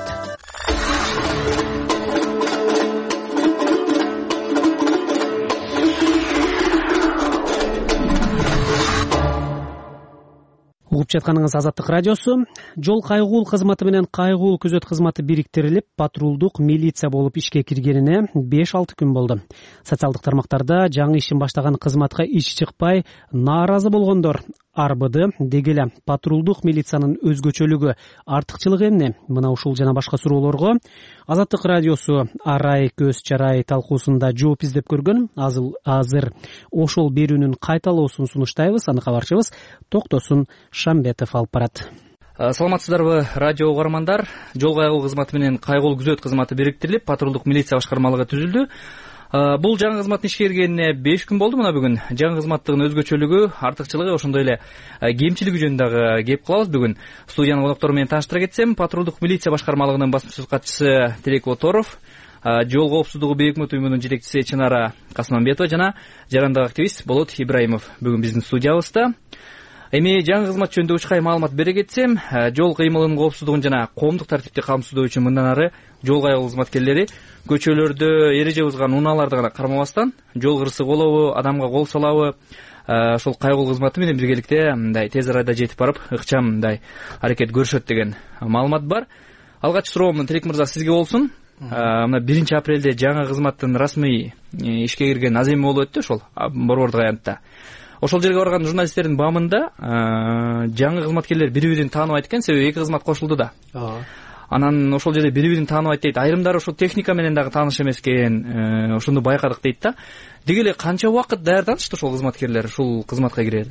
Угуп жатканыңыз Азаттык радиосу. Жол кайгул кызматы менен кайгул күзөт кызматы бириктирилип, патрулдук милиция болуп ишке киргенине 5-6 күн болду. Социалдык тармактарда жаңы ишин баштаган кызматка иш чыкпай нааразы болгондор арбыды. Дегеле патрулдук милициянын өзгөчөлүгү, артыкчылыгы эмне? Мына ушул жана башка суроолорго Азаттык радиосу арай көз чарай талкуусунда жооп издеп көргөн. Азыр ошол берүүнүн кайталоосун сунуштайбыз. Аны кабарчыбыз Токтосун Шамбетов алып барат. Саламатсыздарбы, радио угармандар. Жол кайгул кызматы менен кайгул күзөт кызматы бириктирилип, патрулдук милиция башкармалыгы түзүлдү. Бул жаңы кызматтын ишке киргенине 5 күн болду. Мына бүгүн жаңы кызматтын өзгөчөлүгү, артыкчылыгы, ошондой эле кемчилиги жөнүндө дагы кеп кылабыз. Бүгүн студиянын коноктору менен тааныштыра кетсем, патрулдук милиция башкармалыгынын басма сөз катчысы Тилек Оторов, жол коопсуздугу бейөкмөт уюмунун жетекчиси Чынара Касманбетова жана жарандык активист Болот Ибраимов бүгүн биздин студиябызда. Эми жаңы кызмат жөнүндө учкай маалымат бере кетсем, жол кыймылынын коопсуздугун жана коомдук тартипти камсыздоо үчүн мындан ары жол кайгыл кызматкерлери көчөлөрдө эреже бузган унааларды гана кармабастан, жол кырсы болобу, адамга кол салабы, ошол кайгыл кызматы менен биргеликте мындай тез арада жетип барып, ыкчам мындай аракет көрүшөт деген маалымат бар. Алгач суроом Тилек мырза сизге болсун. Мына 1 апрелде жаңы кызматтын расмий ишке кирген аз эми болуп өттү ошол борбордук аянтта. Ошол жерге барган журналисттердин баамында жаңы кызматкерлер бири-бирин тааныбайт экен, себеби 2 кызмат кошулду да. Анан ошол жерде бири-бирин тааныбайт дейт. Айрымдары ошол техника менен дагы тааныш эмес экен, ошону байкадык дейт да. Деги эле канча убакыт даярданышты ошол кызматкерлер ушул кызматка кирерде?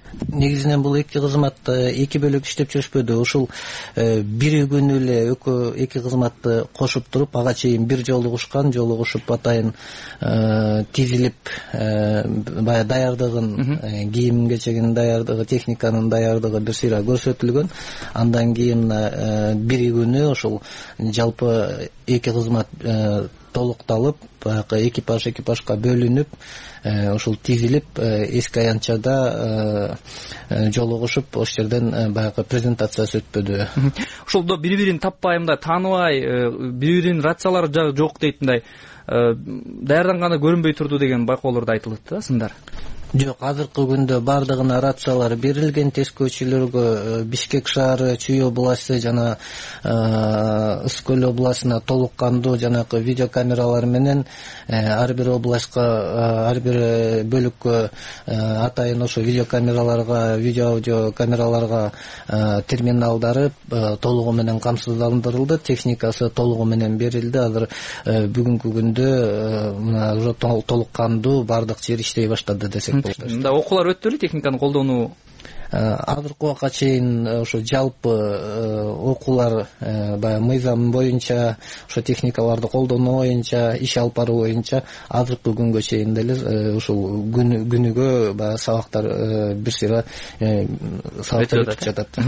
Негизинен бул эки кызмат эки бөлөк иштеп жүрүшпөдү. Ушул бир күнү эле эки кызматты кошуп туруп, ага чейин бир жолугушуп атайын тизилип, баягы даярдыгын, кийим кечегинин даярдыгы, техниканын даярдыгы бир сыйра көрсөтүлгөн. Андан кийин бир күнү ошол жалпы эки кызмат толукталып, баягы экипажга бөлүнүп, ушул тизилип, эски аянтчада жолугушуп, ошол жерден баягы презентациясы өтпөдү. Ошолдо бири-бирин таппай, мындай тааныбай, бири-биринин рациялары жок дейт, мындай даярданганы көрүнбөй турду деген байкоолорду айтылат да, сындар. Жок, азыркы күндө бардыгына рациялар берилген. Тескөөчүлөргө Бишкек шаары, Чүй областы жана Ысык-Көл областына толук кандуу жанагы видеокамералар менен ар бир областка, ар бир бөлүккө атайын ошо видеокамераларга, видео-аудио камераларга терминалдары толугу менен камсыздандырылды. Техникасы толугу менен берилди. Азыр бүгүнкү күндө мына толук кандуу бардык жер иштей баштады десек. Мында окуулар өттү эле техниканы колдонуу? Азыркы убакка чейин ошо жалпы окуулар баягы мыйзам боюнча, ошо техникаларды колдонуу боюнча, иш алып баруу боюнча азыркы күнгө чейин деле ушул күнүгө баягы сабактар бир сыйра сабактар өтүп жатат.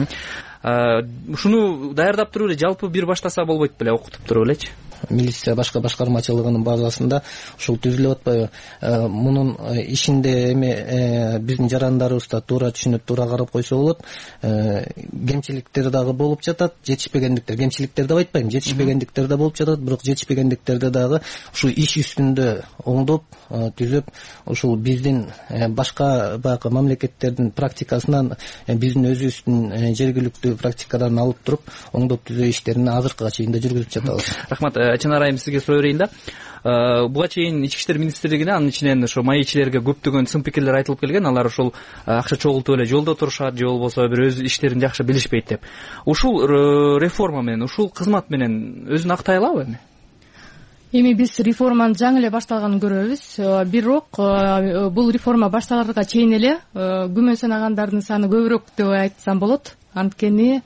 Ушуну даярдап туруп эле жалпы бир баштаса болбойт беле, окутуп туруп элечи? Милиция башка башкармачылыгынын базасында ушул түзүлүп атпайбы? Мунун ишинде эми биздин жарандарыбызда туура түшүнүп, туура карап койсо болот. Кемчиликтер дагы болуп жатат, жетишпегендиктер. Кемчиликтер деп айтпайм, жетишпегендиктер да болуп жатат, бирок жетишпегендиктерди дагы ушул иш үстүндө оңдоп, түзөп, ушул биздин башка баягы мамлекеттердин практикасынан биздин өзүбүздүн жергиликтүү практикадан алып туруп, оңдоп түзөө иштерин азыркыга чейин да жүргүзүп жатабыз. Рахмат. Чынар айым, сизге суроо берейин да. Буга чейин Ички иштер министрлигине, анын ичинен ошо майчилерге көптөгөн сын пикирлер айтылып келген. Алар ушул акча чогултуп эле жолдо турушат, же болбосо бир өз иштерин жакшы билишпейт деп. Ушул реформа менен, ушул кызмат менен өзүн актай алабы эми? Эми биз реформанын жаңы эле башталганын көрөбүз. Бирок бул реформа башталарга чейин эле күмөн санагандардын саны көбүрөөк деп айтсам болот. Анткени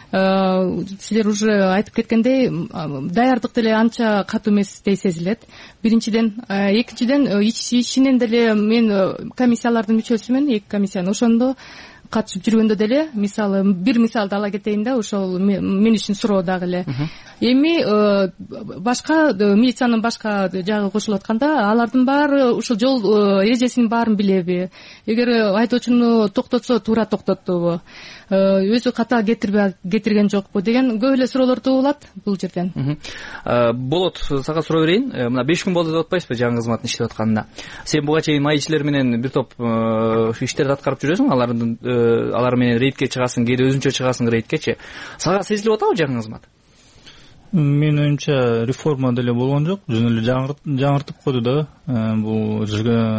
силер уже айтып кеткендей, даярдык деле анча катуу эместей сезилет. Биринчиден, экинчиден ичинен деле мен комиссиялардын мүчөсүмүн, эки комиссиянын. Ошондо катышып жүргөндө деле, мисалы бир мисалды ала кетейин да, ошол мен үчүн суроо дагы эле. Эми башка милициянын башка жагы кошулуп атканда, алардын баары ушул жол эрежесинин баарын билеби? Эгер айдоочуну токтотсо туура токтоттубу? Өзү ката кетирген жокпу деген көп эле суроолор туулат бул жерден. Болот, сага суроо берейин. Мына 5 күн болду деп атпайсызбы жаңы кызматтын иштеп атканына? Сен буга чейин майчилер менен бир топ иштерди аткарып жүрөсүң, алар менен рейдке чыгасың, кээде өзүнчө чыгасың рейдкечи. Сага сезилип атабы жаңы кызмат? Менин оюмча реформа деле болгон жок, жөн эле жаңыртып койду да бул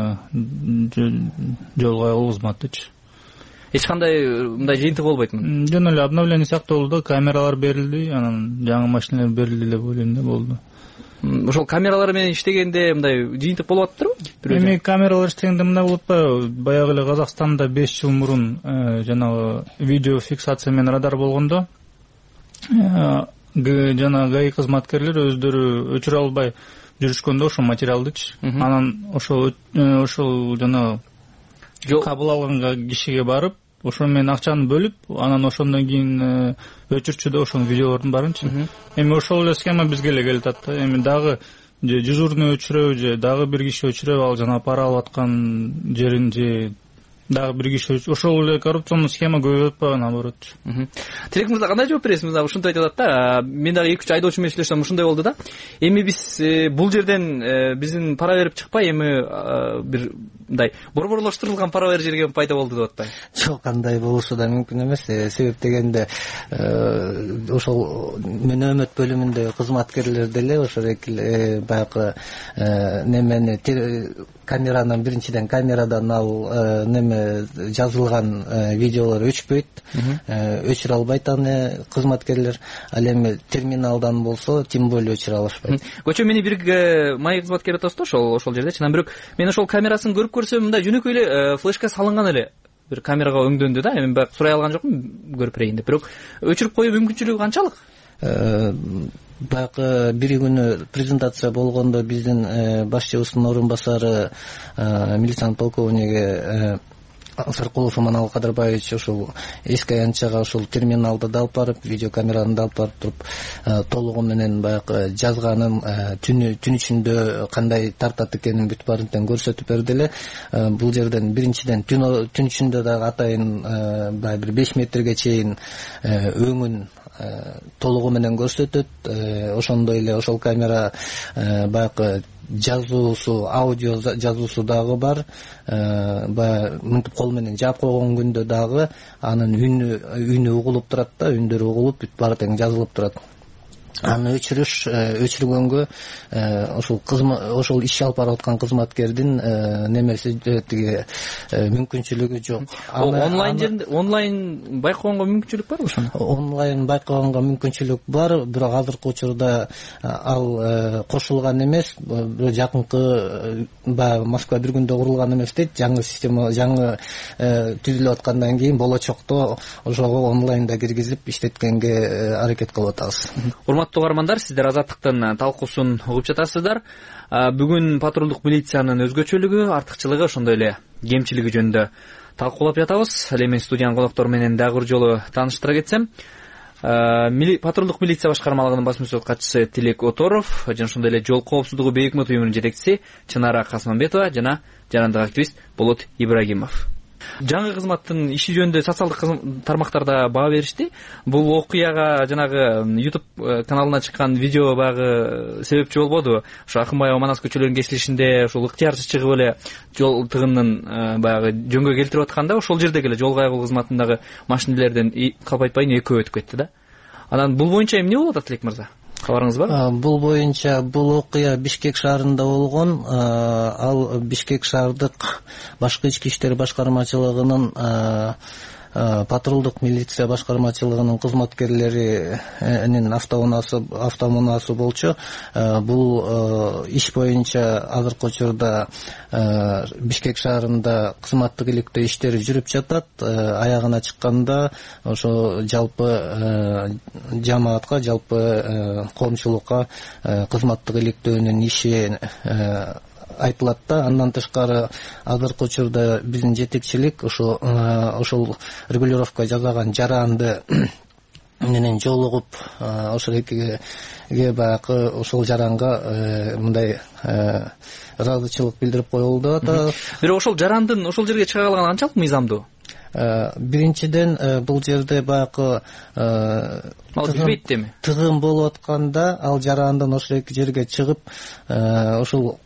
жол кайгыл кызматтычы. Эч кандай мындай жыйынтык болбойтмун. Жөн эле обновление сактолду, камералар берилди, анан жаңы машиналар берилди деп ойлойм да, болду. Ошол камералар менен иштегенде мындай жыйынтык болуп атыптырбы? Эми камералар иштегенде мындай болуп атпайбы? Баягы эле Казакстанда 5 жыл мурун жанагы видео фиксация менен радар болгондо жана ГАИ кызматкерлер өздөрү өчүрө албай жүрүшкөндө ошол материалдычы. Анан ошол жана кабыл алган кишиге барып, ошол менен акчаны бөлүп, анан ошондон кийин өчүрчү да ошонун видеолордун баарынчы. Эми ошол эле схема бизге эле келип атат да. Эми дагы же дежурный өчүрөбү, же дагы бир киши өчүрөбү, ал жана пара алып аткан жерин же дагы бир киши, ошол эле коррупционный схема көбөйүп атпайбы, наоборот. Тилек мырза, кандай жооп бересиз? Мына ушунтип айтып атат да. Мен дагы 2-3 айдоочу менен иштесем ушундай болду да. Эми биз бул жерден биздин пара берип чыкпай, эми бир мындай борборлоштурулган пара бер жерге пайда болду деп атпайбы? Жок, андай болушу да мүмкүн эмес. Себеп дегенде ошол мөнөмөт бөлүмүндө кызматкерлер деле ошол баягы немени камеранын биринчиден камерадан ал неме жазылган видеолор өчпөйт, өчүрө албайт аны кызматкерлер. Ал эми терминалдан болсо тем более өчүрө алышпайт. Көчө мени бир май кызматкери атасыз да ошол жердечи. Бирок мен ошол камерасын көрүп көрсөм, мындай жөнөкөй эле флешка салынган эле. бир камерага өңдөндү да, эми баягы сурай алган жокмун көрүп берейин деп, бирок өчүрүп коюу мүмкүнчүлүгү канчалык? Баягы бир күнү презентация болгондо биздин башчыбыздын орун басары милициянын полковниги Саркулов Манал Кадырбаевич ушул эски аянтчага ушул терминалды да алып барып, видеокамераны да алып барып туруп, толугу менен баягы жазганын, түн ичинде кандай тартат экенин бүт баарын көрсөтүп берди эле. Бул жерден биринчиден түн ичинде дагы атайын баягы бир 5 метрге чейин өңүн толугу менен көрсөтөт. Ошондой эле ошол камера баягы жазуусу, аудио жазуусу дагы бар. Баягы мынтип кол менен жаап койгон күндө дагы анын үнү угулуп турат да, үндөрү угулуп бүт баары тең жазылып турат. Аны өчүргөнгө ошол иш алып барып аткан кызматкердин немеси тиги мүмкүнчүлүгү жок. Онлайн байкоонго мүмкүнчүлүк барбы ошону? Онлайн байкоонго мүмкүнчүлүк бар, бирок азыркы учурда ал кошулган эмес. Жакынкы баягы Москва бир күндө курулган эмес дейт. Жаңы система, жаңы түзүлүп аткандан кийин болочокто ошого онлайнда киргизип иштеткенге аракет кылып атабыз. Урматтуу угармандар, сиздер Азаттыктын талкуусун угуп жатасыздар. Бүгүн патрулдук милициянын өзгөчөлүгү, артыкчылыгы, ошондой эле кемчилиги жөнүндө талкуулап жатабыз. Ал эми студиянын коноктору менен дагы бир жолу тааныштыра кетсем, патрулдук милиция башкармалыгынын баш мөсөт катчысы Тилек Оторов жана ошондой эле жол коопсуздугу бейөкмөт уюмунун жетекчиси Чынара Касманбетова жана жарандык активист Болот Ибрагимов. Жаңы кызматтын иши жөнүндө социалдык тармактарда баа беришти. Бул окуяга жанагы YouTube каналына чыккан видео баягы себепчи болбодубу? Ошо Акынбаева Манас көчөлөрүнүн кесилишинде ушул ыктыярсыз чыгып эле жол тыгынын баягы жөнгө келтирип атканда, ошол жердеги эле жол кайгылуу кызматындагы машинелерден калп айтпайын экөө өтүп кетти да. Анан бул боюнча эмне болуп атат, Тилек мырза? Кабарыңыз бар? Бул боюнча бул окуя Бишкек шаарында болгон. Ал Бишкек шаардык башкы ички иштер башкармачылыгынын патрулдук милиция башкармачылыгынын кызматкерлеринин автоунаасы болчу. Бул иш боюнча азыркы учурда Бишкек шаарында кызматтык иликтөө иштери жүрүп жатат. Аягына чыкканда ошо жалпы жамаатка, жалпы коомчулукка кызматтык иликтөөнүн иши айтылат да. Андан тышкары азыркы учурда биздин жетекчилик ошол регулировка жасаган жаранды менен жолугуп, ошол экиге баягы ошол жаранга мындай ыраазычылык билдирип коюлду атат. Бирок ошол жарандын ошол жерге чыга алганы канчалык мыйзамдуу? Биринчиден бул жерде баягы тыгын болуп атканда ал жарандын ошол эки жерге чыгып, ошол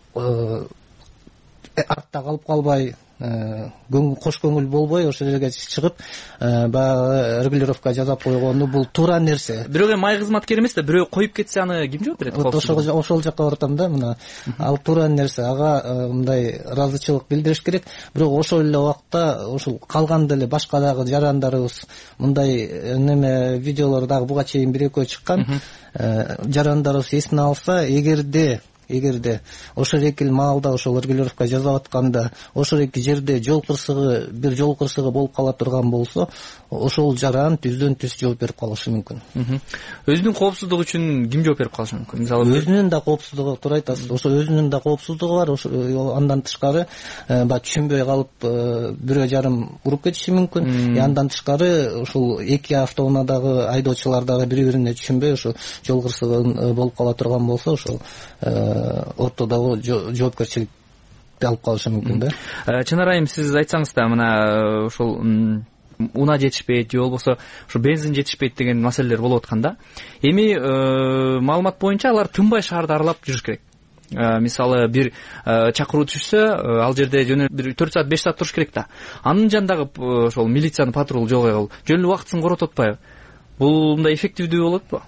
артта калып калбай, кош көңүл болбой ошол жерге чыгып баягы регулировка жасап койгону бул туура нерсе. Бирок эми май кызматкер эмес да, бирөө коюп кетсе аны ким жооп берет? Ошол жакка баратам да. Мына ал туура нерсе, ага мындай ыраазычылык билдириш керек. Бирок ошол эле убакта ошол калган деле башка дагы жарандарыбыз мындай неме видеолор дагы буга чейин бир экөө чыккан. Жарандарыбыз эсине алса, эгерде ошол эки маалда ошол регулировка жасап атканда ошол эки жерде бир жол кырсыгы болуп кала турган болсо, ошол жаран түздөн түз жооп берип калышы мүмкүн. Өзүнүн коопсуздугу үчүн ким жооп берип калышы мүмкүн? Мисалы өзүнүн да коопсуздугу, туура айтасыз. Ошо өзүнүн да коопсуздугу бар. Андан тышкары түшүнбөй калып бирөө жарым уруп кетиши мүмкүн. Андан тышкары ушул эки автоунаадагы айдоочулар дагы бири-бирине түшүнбөй ошо жол кырсыгы болуп кала турган болсо, ошол ортодогу жоопкерчиликти алып калышы мүмкүн да. Чынар айым, сиз айтсаңыз да, мына ошол уна жетишпейт же болбосо ушу бензин жетишпейт деген маселелер болуп атканда, эми маалымат боюнча алар тынбай шаарды аралап жүрүш керек. Мисалы бир чакыруу түшсө, ал жерде жөн бир 4 саат 5 саат туруш керек да. Анын жанындагы ошол милициянын патрул жол кайгыл жөн эле убактысын коротуп атпайбы? Бул мындай эффективдүү болот го?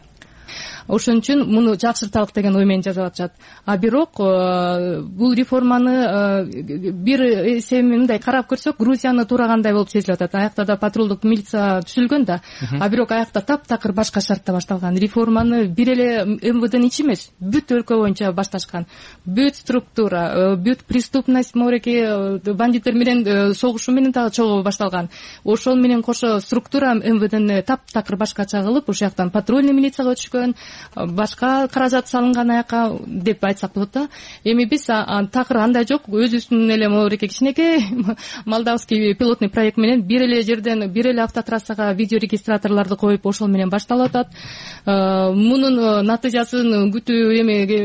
ошон үчүн муну жакшырталык деген ой менен жасап атышат. А бирок бул реформаны бир эсеби мындай карап көрсөк, Грузияны туурагандай болуп сезилип атат. Аякта да патрулдук милиция түзүлгөн да, а бирок аякта таптакыр башка шартта башталган. Реформаны бир эле МВДнын ичи эмес, бүт өлкө боюнча башташкан. Бүт структура, бүт преступность, мореки бандиттер менен согушу менен дагы чогуу башталган. Ошол менен кошо структура МВДни таптакыр башкача кылып, ошол жактан патрульный милицияга өтүшкөн, башка каражат салынган аяка деп айтсак болот да. Эми биз такыр андай жок, өзүбүздүн эле мореки кичинекей молдавский пилотный проект менен бир эле жерден бир эле автотрассага видеорегистраторлорду коюп ошол менен башталып атат. Мунун натыйжасын күтүү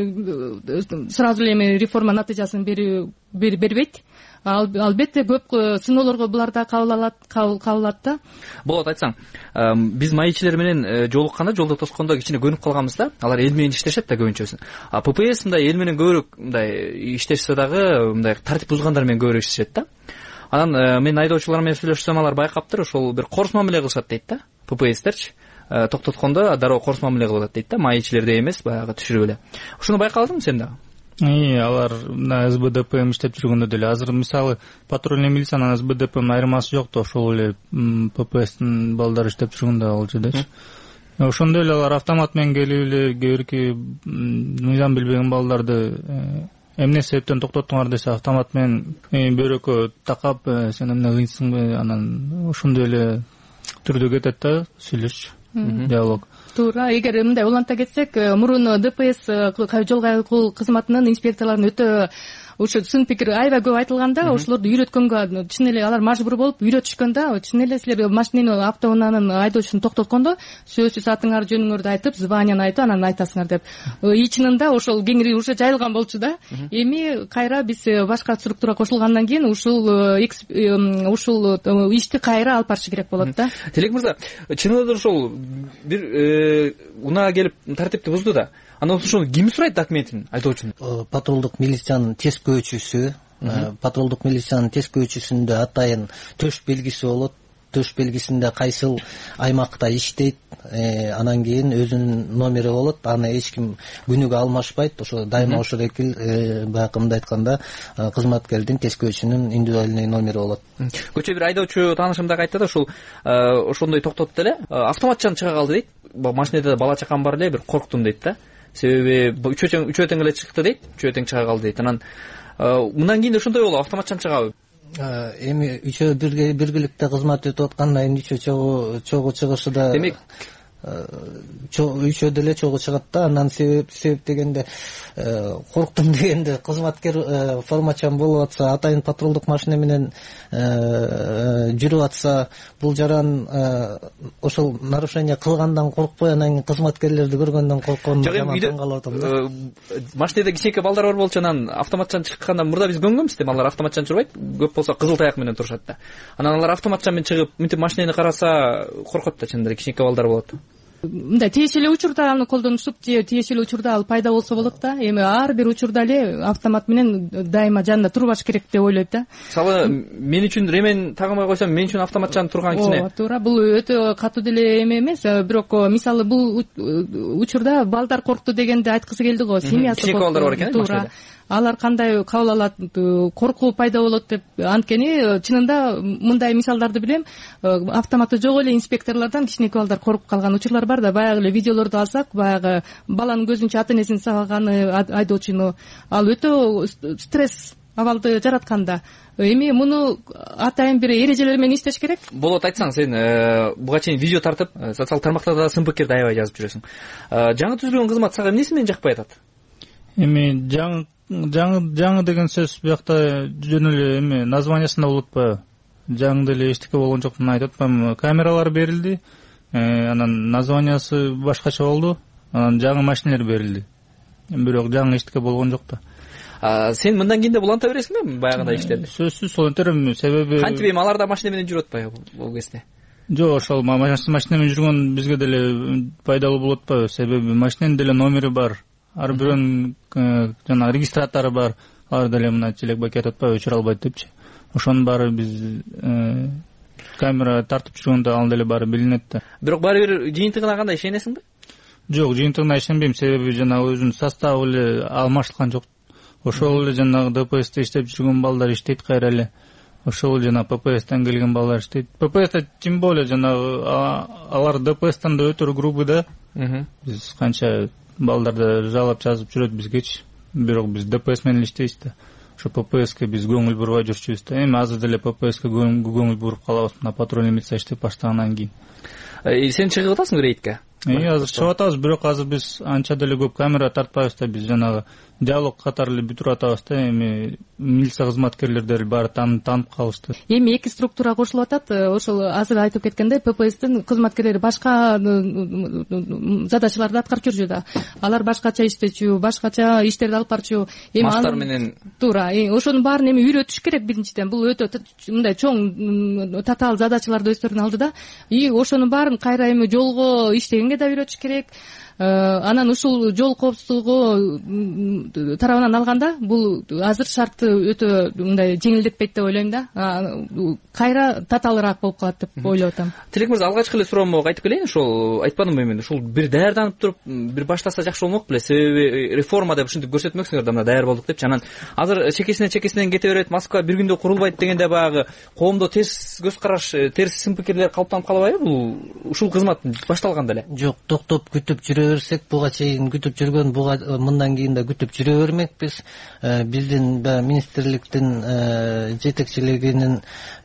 эми сразу эле эми реформа натыйжасын бербейт. Албетте көп сыноолорго булар да кабыл алат да. Болот айтсаң, биз майчилер менен жолукканда, жолдо тоскондо кичине көнүп калганбыз да. Алар эл менен иштешет да көбүнчөсү. А ППС мындай эл менен көбүрөөк мындай иштешсе дагы мындай тартип бузгандар менен көбүрөөк иштешет да. Анан мен айдоочулар менен сүйлөшсөм, алар байкаптыр, ошол бир корс мамиле кылышат дейт да. ППСтерчи токтоткондо дароо корс мамиле кылып атат дейт да, майчилердей эмес, баягы түшүрүп эле. Ошону байкадыңбы сен дагы? Алар мына СБДПМ иштеп жүргөндө деле азыр мисалы патрульный милициянын СБДПМ айырмасы жок да, ошол эле ППСтин балдары иштеп жүргөндө ал жердечи. Ошондой эле алар автомат менен келип эле кээ бирки мыйзам билбеген балдарды эмне себептен токтоттуңар десе, автомат менен бөйрөккө такап, сен эмне кыйынсыңбы, анан ошондой эле түрдө кетет да сүйлөш, диалог. Туура, эгер мындай уланта кетсек, мурун ДПС жол кайгыл кызматынын инспекторлорунун өтө ошо сын пикир аябай көп айтылганда, ошолорду үйрөткөнгө чын эле алар мажбур болуп үйрөтүшкөн да. Чын эле силер машинени автоунаанын айдоочусун токтоткондо сөзсүз атыңар жөнүңөрдү айтып, званияны айтып, анан айтасыңар деп. Ичининде ошол кеңири уже жайылган болчу да. Эми кайра биз башка структура кошулгандан кийин ушул ишти кайра алып барыш керек болот да. Телек мырза, чынында ошол бир унаа келип тартипти бузду да. Анан ошону ким сурайт документин айдоочунун? Патрулдук милициянын тескөөчүсү, патрулдук милициянын тескөөчүсүндө атайын төш белгиси болот. Төш белгисинде кайсыл аймакта иштейт, анан кийин өзүнүн номери болот. Аны эч ким күнүгө алмашпайт. Ошо дайыма ошол экил байкымда айтканда кызматкердин тескөөчүнүн индивидуальный номери болот. Көчө бир айдоочу таанышым дагы айтты да, ушул ошондой токтотуп эле автоматчан чыга калды дейт. Машинеде бала чакам бар эле, бир корктум дейт да. Себеби үчөө тең эле чыкты дейт, үчөө тең чыга калды дейт. Анан мындан кийин ошондой болобу, автоматчан чыгабы? Эми үчөө биргеликте кызмат өтүп аткандан кийин үчөө чогуу чыгышы да, демек үчөө деле чогуу чыгат да. Анан себеп дегенде корктум дегенде кызматкер формачан болуп атса, атайын патрулдук машина менен жүрүп атса, бул жаран ошол нарушение кылгандан коркпой, анан кийин кызматкерлерди көргөндөн корккон жаман таң калып атам да. Машинеде кичинекей балдар бар болчу, анан автоматчан чыкканда мурда биз көнгөнбүз да, алар автоматчан чурбайт, көп болсо кызыл таяк менен турушат да. Анан алар автоматчан менен чыгып, мынтип машинени караса коркот да, чындыгы кичинекей балдар болот. Мындай тиешелүү учурда аны колдонушуп, тиешелүү учурда ал пайда болсо болот да. Эми ар бир учурда эле автомат менен дайыма жанында турбаш керек деп ойлойт да. Мисалы, мен үчүн ремен тагынбай койсом, мен үчүн автоматчан турган кичине. Туура, бул өтө катуу деле эме эмес, бирок мисалы бул учурда балдар коркту дегенде айткысы келди го, семьясы кичинекей балдар бар экен машинеде. Алар кандай кабыл алат, коркуу пайда болот деп. Анткени чынында мындай мисалдарды билем, автоматы жок эле инспекторлордон кичинекей балдар коркуп калган учурлар бар да. Баягы эле видеолорду алсак, баягы баланын көзүнчө ата энесин сагаганы айдоочуну, ал өтө стресс абалды жаратканда. Эми муну атайын бир эрежелер менен иштеш керек. Болот айтсаң, сен буга чейин видео тартып, социалдык тармактарда сын пикирди аябай жазып жүрөсүң. Жаңы түзүлгөн кызмат сага эмнеси менен жакпай атат? Эми жаңы деген сөз биякта жөн эле эми названиясында болуп атпайбы? Жаңы деле эчтеке болгон жок деп айтып атпаймынбы? Камералар берилди, анан названиясы башкача болду, анан жаңы машинелер берилди. Бирок жаңы эчтеке болгон жок да. Сен мындан кийин да буланта бересиңби баягындай иштерди? Сөзсүз сол интерем, себеби кантип эми алар да машина менен жүрүп атпайбы бул кезде? Жок, ошол машина менен жүргөн бизге деле пайдалуу болот атпайбы? Себеби машиненин деле номери бар. Ар бирөөнүн жана регистратору бар. Алар деле мына челек кетип атпайбы, өчүрө албайт депчи. Ошонун баары биз камера тартып жүргөндө ал деле баары билинет да. Бирок баары бир жыйынтыгына кандай ишенесиңби? жок, жыйынтыгына ишенбейм, себеби жанагы өзүнүн составы эле алмаштырган жок. Ошол эле жанагы ДПСте иштеп жүргөн балдар иштейт кайра эле. Ошол жана ППСтен келген балдар иштейт. ППСте тем более жанагы алар ДПСтен да өтө грубый да. Биз канча балдарды жалап жазып жүрөт бизгечи. Бирок биз ДПС менен иштейбиз да. Ошо ППСке биз көңүл бурбай жүрчүбүз да. Эми азыр деле ППСке көңүл буруп калабыз мына патрульный милиция иштеп баштагандан кийин. Сен чыгып атасың рейдке? Азыр чыгып атабыз, бирок азыр биз анча деле көп камера тартпайбыз да. Биз жанагы диалог катары эле бүтүрүп атабыз да. Эми милиция кызматкерлери баары таанып калышты. Эми эки структура кошулуп атат. Ошол азыр айтып кеткендей, ППСтин кызматкерлери башка задачаларды аткарып жүрчү да. Алар башкача иштечү, башкача иштерди алып барчу. Маштар менен туура. Ошонун баарын эми үйрөтүш керек биринчиден. Бул өтө мындай чоң татаал задачаларды өздөрүнүн алдыда. Ошонун баарын кайра эми жолго иштегенге да үйрөтүш керек. Анан ушул жол коопсуздугу тарабынан алганда бул азыр шартты өтө мындай жеңилдетпейт деп ойлойм да. Кайра татаалыраак болуп калат деп ойлоп атам. Тилек мырза, алгачкы эле суроомо айтып келейин. Ошол айтпадымбы мен? Ушул бир даярданып туруп, бир баштаса жакшы болмок беле? Себеби реформа деп ушинтип көрсөтмөксүңөр да, мына даяр болдук депчи. Анан азыр чекесинен кете берет, Москва бир күндө курулбайт дегенде баягы коомдо терс көз караш, терс сын пикирлер калыптанып калбайбы? Бул ушул кызмат башталганда эле. Жок, токтоп күтүп жүрө берсек, буга чейин күтүп жүргөн, мындан кийин да күтүп жүрө бермекпиз. Биздин министрликтин жетекчилигинин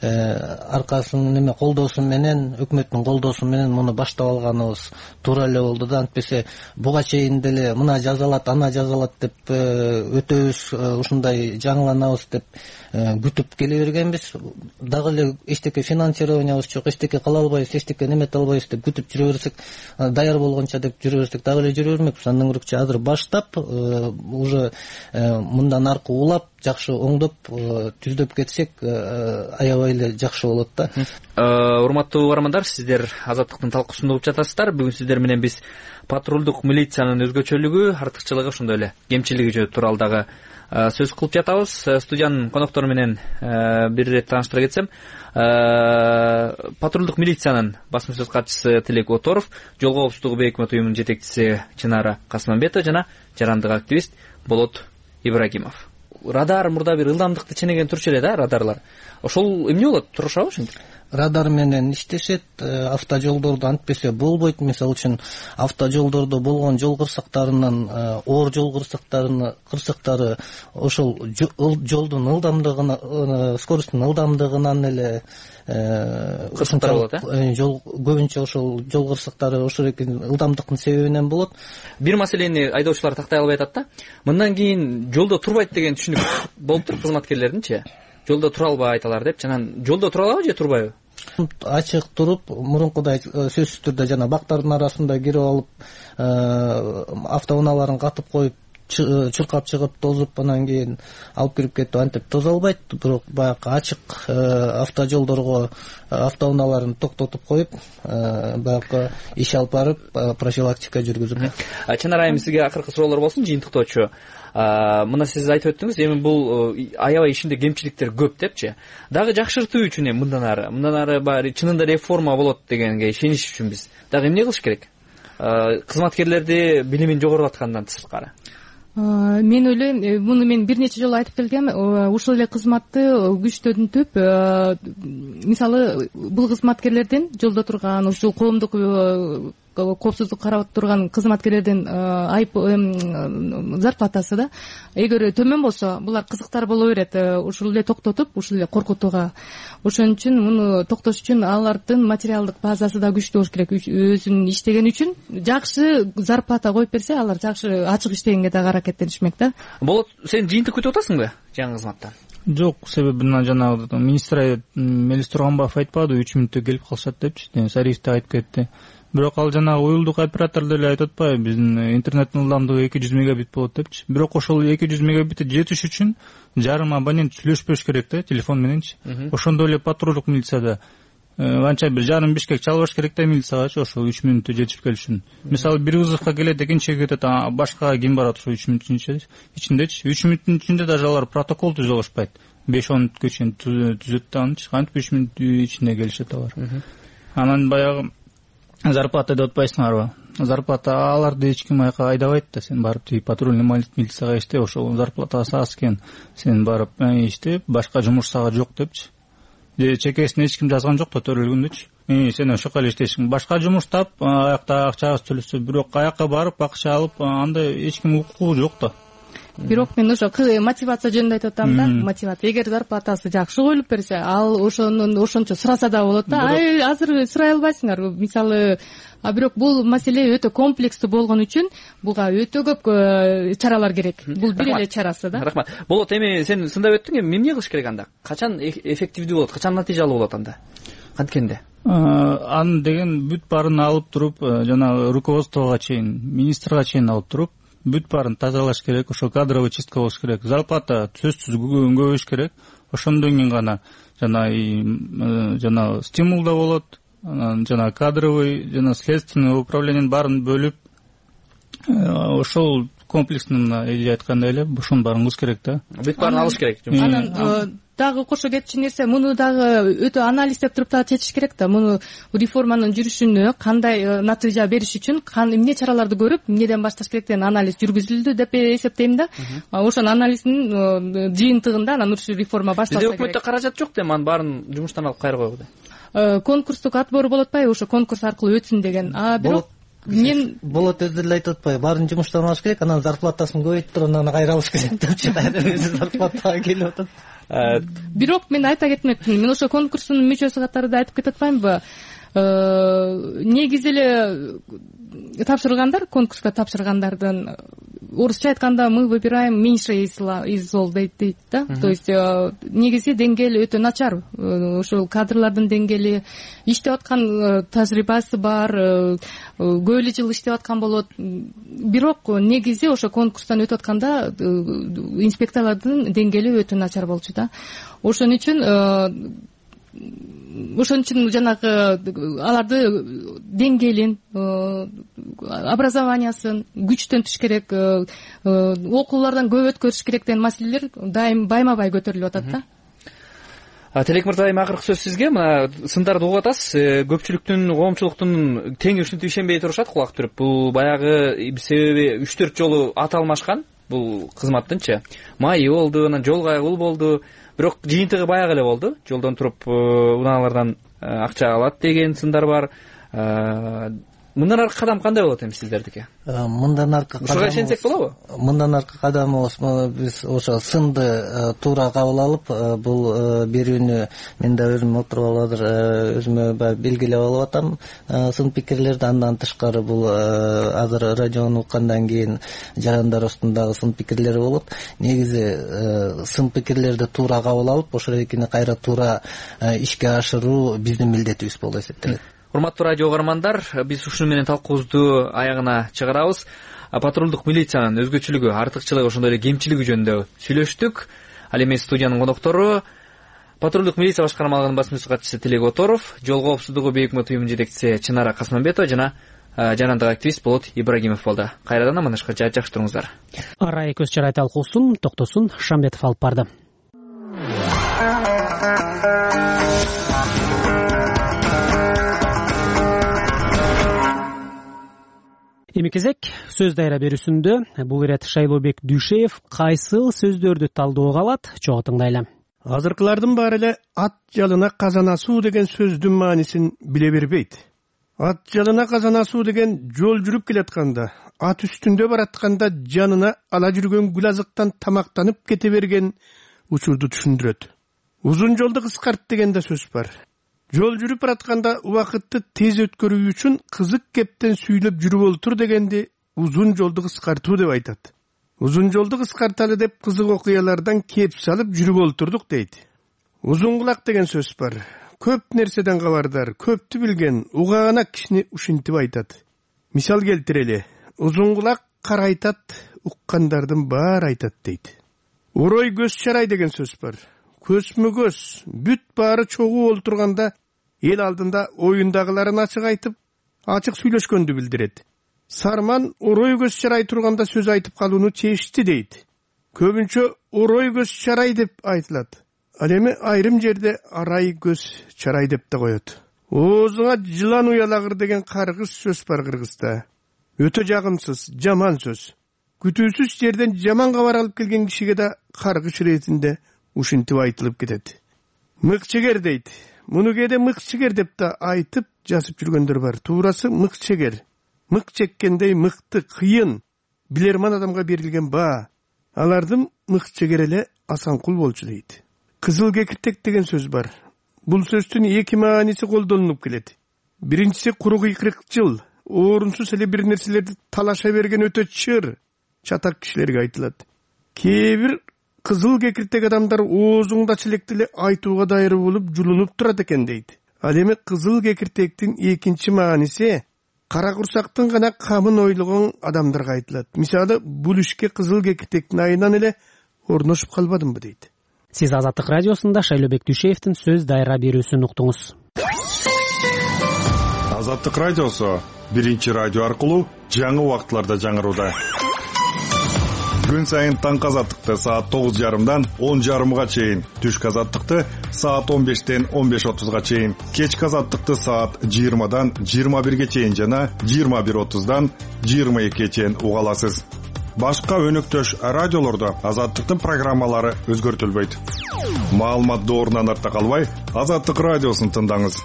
аркасынын колдоосу менен, өкмөттүн колдоосу менен муну баштап алганыбыз туура эле болду да. Антпесе буга чейин деле мына жазалат, ана жазалат деп өтөбүз, ушундай жаңыланабыз деп күтүп келе бергенбиз. Дагы эле эчтеке финансированиябыз жок, эчтеке кыла албайбыз, эчтеке немете албайбыз деп күтүп жүрө берсек, даяр болгонча деп жүрө берсек дагы эле жүрө бермекпиз. Андан көрөкчү азыр баштап уже мындан аркы улап, жакшы оңдоп, түздөп кетсек аябай эле жакшы болот да. Урматтуу угармандар, сиздер Азаттыктын талкуусунда угуп жатасыздар. Бүгүн сиздер менен биз патрулдук милициянын өзгөчөлүгү, артыкчылыгы, ошондой эле кемчилиги тууралуу дагы сөз кылып жатабыз. Студиянын коноктору менен бир ирет тааныштыра кетсем, патрулдук милициянын басма сөз катчысы Тилек Оторов, жол коопсуздугу бейөкмөт уюмунун жетекчиси Чынара Касымбетова жана жарандык активист Болот Ибрагимов. Радар мурда бир ылдамдыкты ченеген турчу эле да, радарлар. Ошол эмне болот, турушабы ошентип? Радар менен иштешет, автожолдордо антпесе болбойт. Мисалы үчүн автожолдордо болгон жол кырсыктарынын, оор жол кырсыктары ошол жолдун ылдамдыгына, скоростунун ылдамдыгынан эле кырсыктар болот, жол көбүнчө ошол жол кырсыктары ошол экен ылдамдыктын себебинен болот. Бир маселени айдоочулар тактай албай атат да. Мындан кийин жолдо турбайт деген түшүнүк болуптур кызматкерлердинчи. Жолдо тура албайт алар деп, жанан жолдо тура алабы же турбайбы? Ачык туруп, мурункудай сөзсүз түрдө жана бактардын арасында кирип алып, автоунааларын катып коюп, чуркап чыгып, тозуп, анан кийин алып кирип кетип антип тоза албайт. Бирок баягы ачык автожолдорго автоунааларын токтотуп коюп, баягы иш алып барып, профилактика жүргүзүп. Чынара айым, сизге акыркы суроолор болсун, жыйынтыктоочу. Мына сиз айтып өттүңүз, эми бул аябай ишинде кемчиликтер көп депчи. Дагы жакшыртуу үчүн мындан ары баары чынында реформа болот дегенге ишениш үчүн биз дагы эмне кылыш керек? Кызматкерлерди билимин жогорулаткандан тышкары. Мен ойлойм, муну мен бир нече жолу айтып келгем, ушул эле кызматты күчтөнтүп, мисалы бул кызматкерлердин жолдо турган, ушул коомдук коопсуздук карап турган кызматкерлердин зарплатасы да эгер төмөн болсо, булар кызыктар боло берет. Ушул эле токтотуп, ушул эле коркутууга. Ошон үчүн муну токтош үчүн алардын материалдык базасы да күчтүү болуш керек. Өзүн иштеген үчүн жакшы зарплата коюп берсе, алар жакшы ачык иштегенге дагы аракеттенишмек да. Болот, сен жыйынтык күтүп атасыңбы жаңы кызматтан? Жок, себеби жанагы министр Мелис Турганбаев айтпады, 3 мүнөттө келип калышат депчи. Сариев да айтып кетти. Бирок ал жанагы уюлдук оператор деле айтып атпайбы, биздин интернеттин ылдамдыгы 200 мегабит болот депчи. Бирок ошол 200 мегабитти жетиш үчүн жарым абонент сүйлөшпөш керек да, телефон мененчи. Ошондой эле патрулдук милицияда анча бир жарым Бишкек чалбаш керек да милицияга, ошо 3 мүнөттө жетип келиш үчүн. Мисалы бир вызовка келет, экинчиге кетет, башка ким барат ошо 3 мүнөттүн ичиндечи. 3 мүнөттүн ичинде даже алар протокол түзө алышпайт. 5-10 мүнөткө чейин түзөт да анычы, кантип 3 мүнөттүн ичинде келишет алар. Анан баягы зарплата деп атпайсыңарбы? зарплата аларды эч ким аяка айдабайт да. Сен барып тиги патрульный милицияга иште, ошол зарплатасы аз экен, сен барып иште, башка жумуш сага жок депчи. Чекесине эч ким жазган жок да төрөлгөндүчү. Сен ошол жака иштейсиң, башка жумуш таап, аякта акча төлөсө, бирок аякка барып акча алып, анда эч ким укугу жок да. Бирок мен ошо мотивация жөнүндө айтып атам да. Мотивация. Эгер зарплатасы жакшы коюлуп берсе, ал ошончо сураса да болот да. Азыр сурай албайсыңар. Мисалы, бирок бул маселе өтө комплекстүү болгон үчүн буга өтө көп чаралар керек. Бул бир эле чарасы да. Рахмат. Болот, эми сен сындап өттүң, эми эмне кылыш керек анда? Качан эффективдүү болот? Качан натыйжалуу болот анда? Канткенде? Аны деген бүт баарын алып туруп, жана руководствого чейин, министрга чейин алып туруп, бүт баарын тазалаш керек, ошо кадровый чистка болуш керек, зарплата сөзсүз көбөйүш керек. Ошондон кийин гана жана стимул да болот, жана кадровый, жана следственный управлениенин баарын бөлүп, ошол комплексно эле айткандай эле ошонун баарын кылыш керек да. Бүт баарын алыш керек. Анан дагы кошо кетчү нерсе, муну дагы өтө анализдеп туруп дагы чечиш керек да. Муну реформанын жүрүшүнө кандай натыйжа бериш үчүн эмне чараларды көрүп, эмнеден башташ керек деген анализ жүргүзүлдү деп эсептейм да. Ошонун анализинин жыйынтыгында анан ушу реформа башталса керек. Өкмөттө каражат жок да, анын баарын жумуштан алып кайра койгула. Конкурстук отбор болуп атпайбы, ошо конкурс аркылуу өтсүн деген. Бирок мен болот өзү деле айтып атпайбы, баарын жумуштан алыш керек, анан зарплатасын көбөйтүп анан кайра алыш керек депчи, өзү зарплатага келип атат. Бирок мен айта кетмекмин, мен ошо конкурстун мүчөсү катары да айтып кетип атпаймынбы? Негизи эле тапшыргандар, конкурска тапшыргандардын орусча айтканда мы выбираем меньшее из зол дейт да. То есть негизи деңгээл өтө начар. Ошол кадрлардын деңгээли, иштеп аткан тажрыйбасы бар, көп эле жыл иштеп аткан болот. Бирок негизи ошо конкурстан өтүп атканда инспекторлордун деңгээли өтө начар болчу да. Ошон үчүн жанагы аларды деңгээлин, образованиясын күчтөнтүш керек, окуулардан көп өткөрүш керек деген маселелер дайым байма бай көтөрүлүп атат да. Телек мырза, эми акыркы сөз сизге. Мына сындарды угуп атасыз. Көпчүлүктүн, коомчулуктун тең ушинтип ишенбей турушат, кулак түрүп. Бул баягы себеби 3-4 жолу ат алмашкан бул кызматтынчы. Майы болду, анан жол кайгыл болду. Бирок жыйынтыгы баягы эле болду. Жолдон туруп унаалардан акча алат деген сындар бар. Мындан аркы кадам кандай болот эми сиздердики? Мындан аркы кадам. Ушуга ишенсек болобу? Мындан аркы кадамыбыз биз ошо сынды туура кабыл алып, бул берүүнү мен да өзүм отуруп алып азыр өзүмө баягы белгилеп алып атам сын пикирлерди. Андан тышкары бул азыр радиону уккандан кийин жарандар астындагы сын пикирлер болот. Негизи сын пикирлерди туура кабыл алып, ошол экини кайра туура ишке ашыруу биздин милдетибиз болуп эсептелет. Урматтуу радио угармандар, биз ушуну менен талкуубузду аягына чыгарабыз. Патрулдук милициянын өзгөчөлүгү, артыкчылыгы, ошондой эле кемчилиги жөнүндө сүйлөштүк. Ал эми студиянын коноктору Патрулдук милиция башкармалыгынын басма сөз катчысы Тилек Оторов, жол коопсуздугу бейөкмөт уюмунун жетекчиси Чынара Касманбетова жана жанандык активист Болот Ибрагимов болду. Кайрадан амандашканча жакшы туруңуздар. Арай көз чарай талкуусун токтосун Шамбетов алып барды. Эми кезек сөз дайра берүүсүндө бул ирет Шайлообек Дүйшеев кайсыл сөздөрдү талдоого алат, чогуу тыңдайлы. Азыркылардын баары эле ат жалына казанасуу деген сөздүн маанисин биле бербейт. Ат жалына казанасуу деген жол жүрүп келатканда, ат үстүндө баратканда жанына ала жүргөн гүл азыктан тамактанып кете берген учурду түшүндүрөт. Узун жолду кыскарт деген да сөз бар. Жол жүрүп баратканда убакытты тез өткөрүү үчүн кызык кептен сүйлөп жүрүп олтур дегенди узун жолду кыскартуу деп айтат. Узун жолду кыскарталы деп кызык окуялардан кеп салып жүрүп олтурдук дейт. Узун кулак деген сөз бар. Көп нерседен кабардар, көптү билген, угагана кишини ушинтип айтат. Мисал келтирели. Узун кулак карайтат, уккандардын баары айтат дейт. Орой көз чарай деген сөз бар. Көзмө көз, бүт баары чогуу олтурганда эл алдында оюндагыларын ачык айтып, ачык сүйлөшкөндү билдирет. Сарман орой көз чарай турганда сөз айтып калууну чечти дейт. Көбүнчө орой көз чарай деп айтылат. Ал эми айрым жерде арай көз чарай деп да коет. Оозуңа жылан уялагыр деген каргыш сөз бар Кыргызда. өтө жагымсыз, жаман сөз. Күтүүсүз жерден жаман кабар алып келген кишиге да каргыш иретинде ушинтип айтылып кетет. Мыкчегер дейт. Муну кээде мыкчегер деп да айтып жазып жүргөндөр бар. Туурасы мыкчегер. Мык чеккендей мыкты, кыйын, билерман адамга берилген баа. Алардын мыкчегер эле Асанкул болчу дейт. Кызыл кекиртек деген сөз бар. Бул сөздүн эки мааниси колдонулуп келет. Биринчиси куру кыйкырыкчыл, орунсуз эле бир нерселерди талаша берген өтө чыр, чатак кишилерге айтылат. Кээ бир кызыл кекиртек адамдар оозуңда чилекти эле айтууга дайыр болуп жулунуп турат экен дейт. Ал эми кызыл кекиртектин экинчи мааниси кара курсактын гана камын ойлогон адамдарга айтылат. Мисалы, бул ишке кызыл кекиртектин айынан эле орношуп калбадымбы дейт. Сиз Азаттык радиосунда Шайлообек Дүйшеевдин сөз дайра берүүсүн уктуңуз. Азаттык радиосу биринчи радио аркылуу жаңы убактыларда жаңырууда. Күн сайын таңкы азаттыкты саат 9:30дан 10:30га чейин, түшкү азаттыкты саат 15-тен 15:30га чейин, кечки азаттыкты саат 20-дан 21-ге чейин жана 21:30-дан 22-ге чейин уга аласыз. Башка өнөктөш радиолордо азаттыктын программалары өзгөртүлбөйт. Маалымат доорунан артта калбай, Азаттык радиосун тыңдаңыз.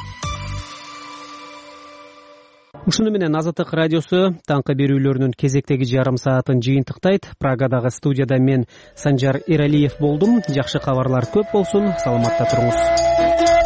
Ушуну менен Азаттык радиосу таңкы берүүлөрүнүн кезектеги жарым саатын жыйынтыктайт. Прагадагы студияда мен Санжар Эралиев болдум. Жакшы кабарлар көп болсун. Саламатта туруңуз.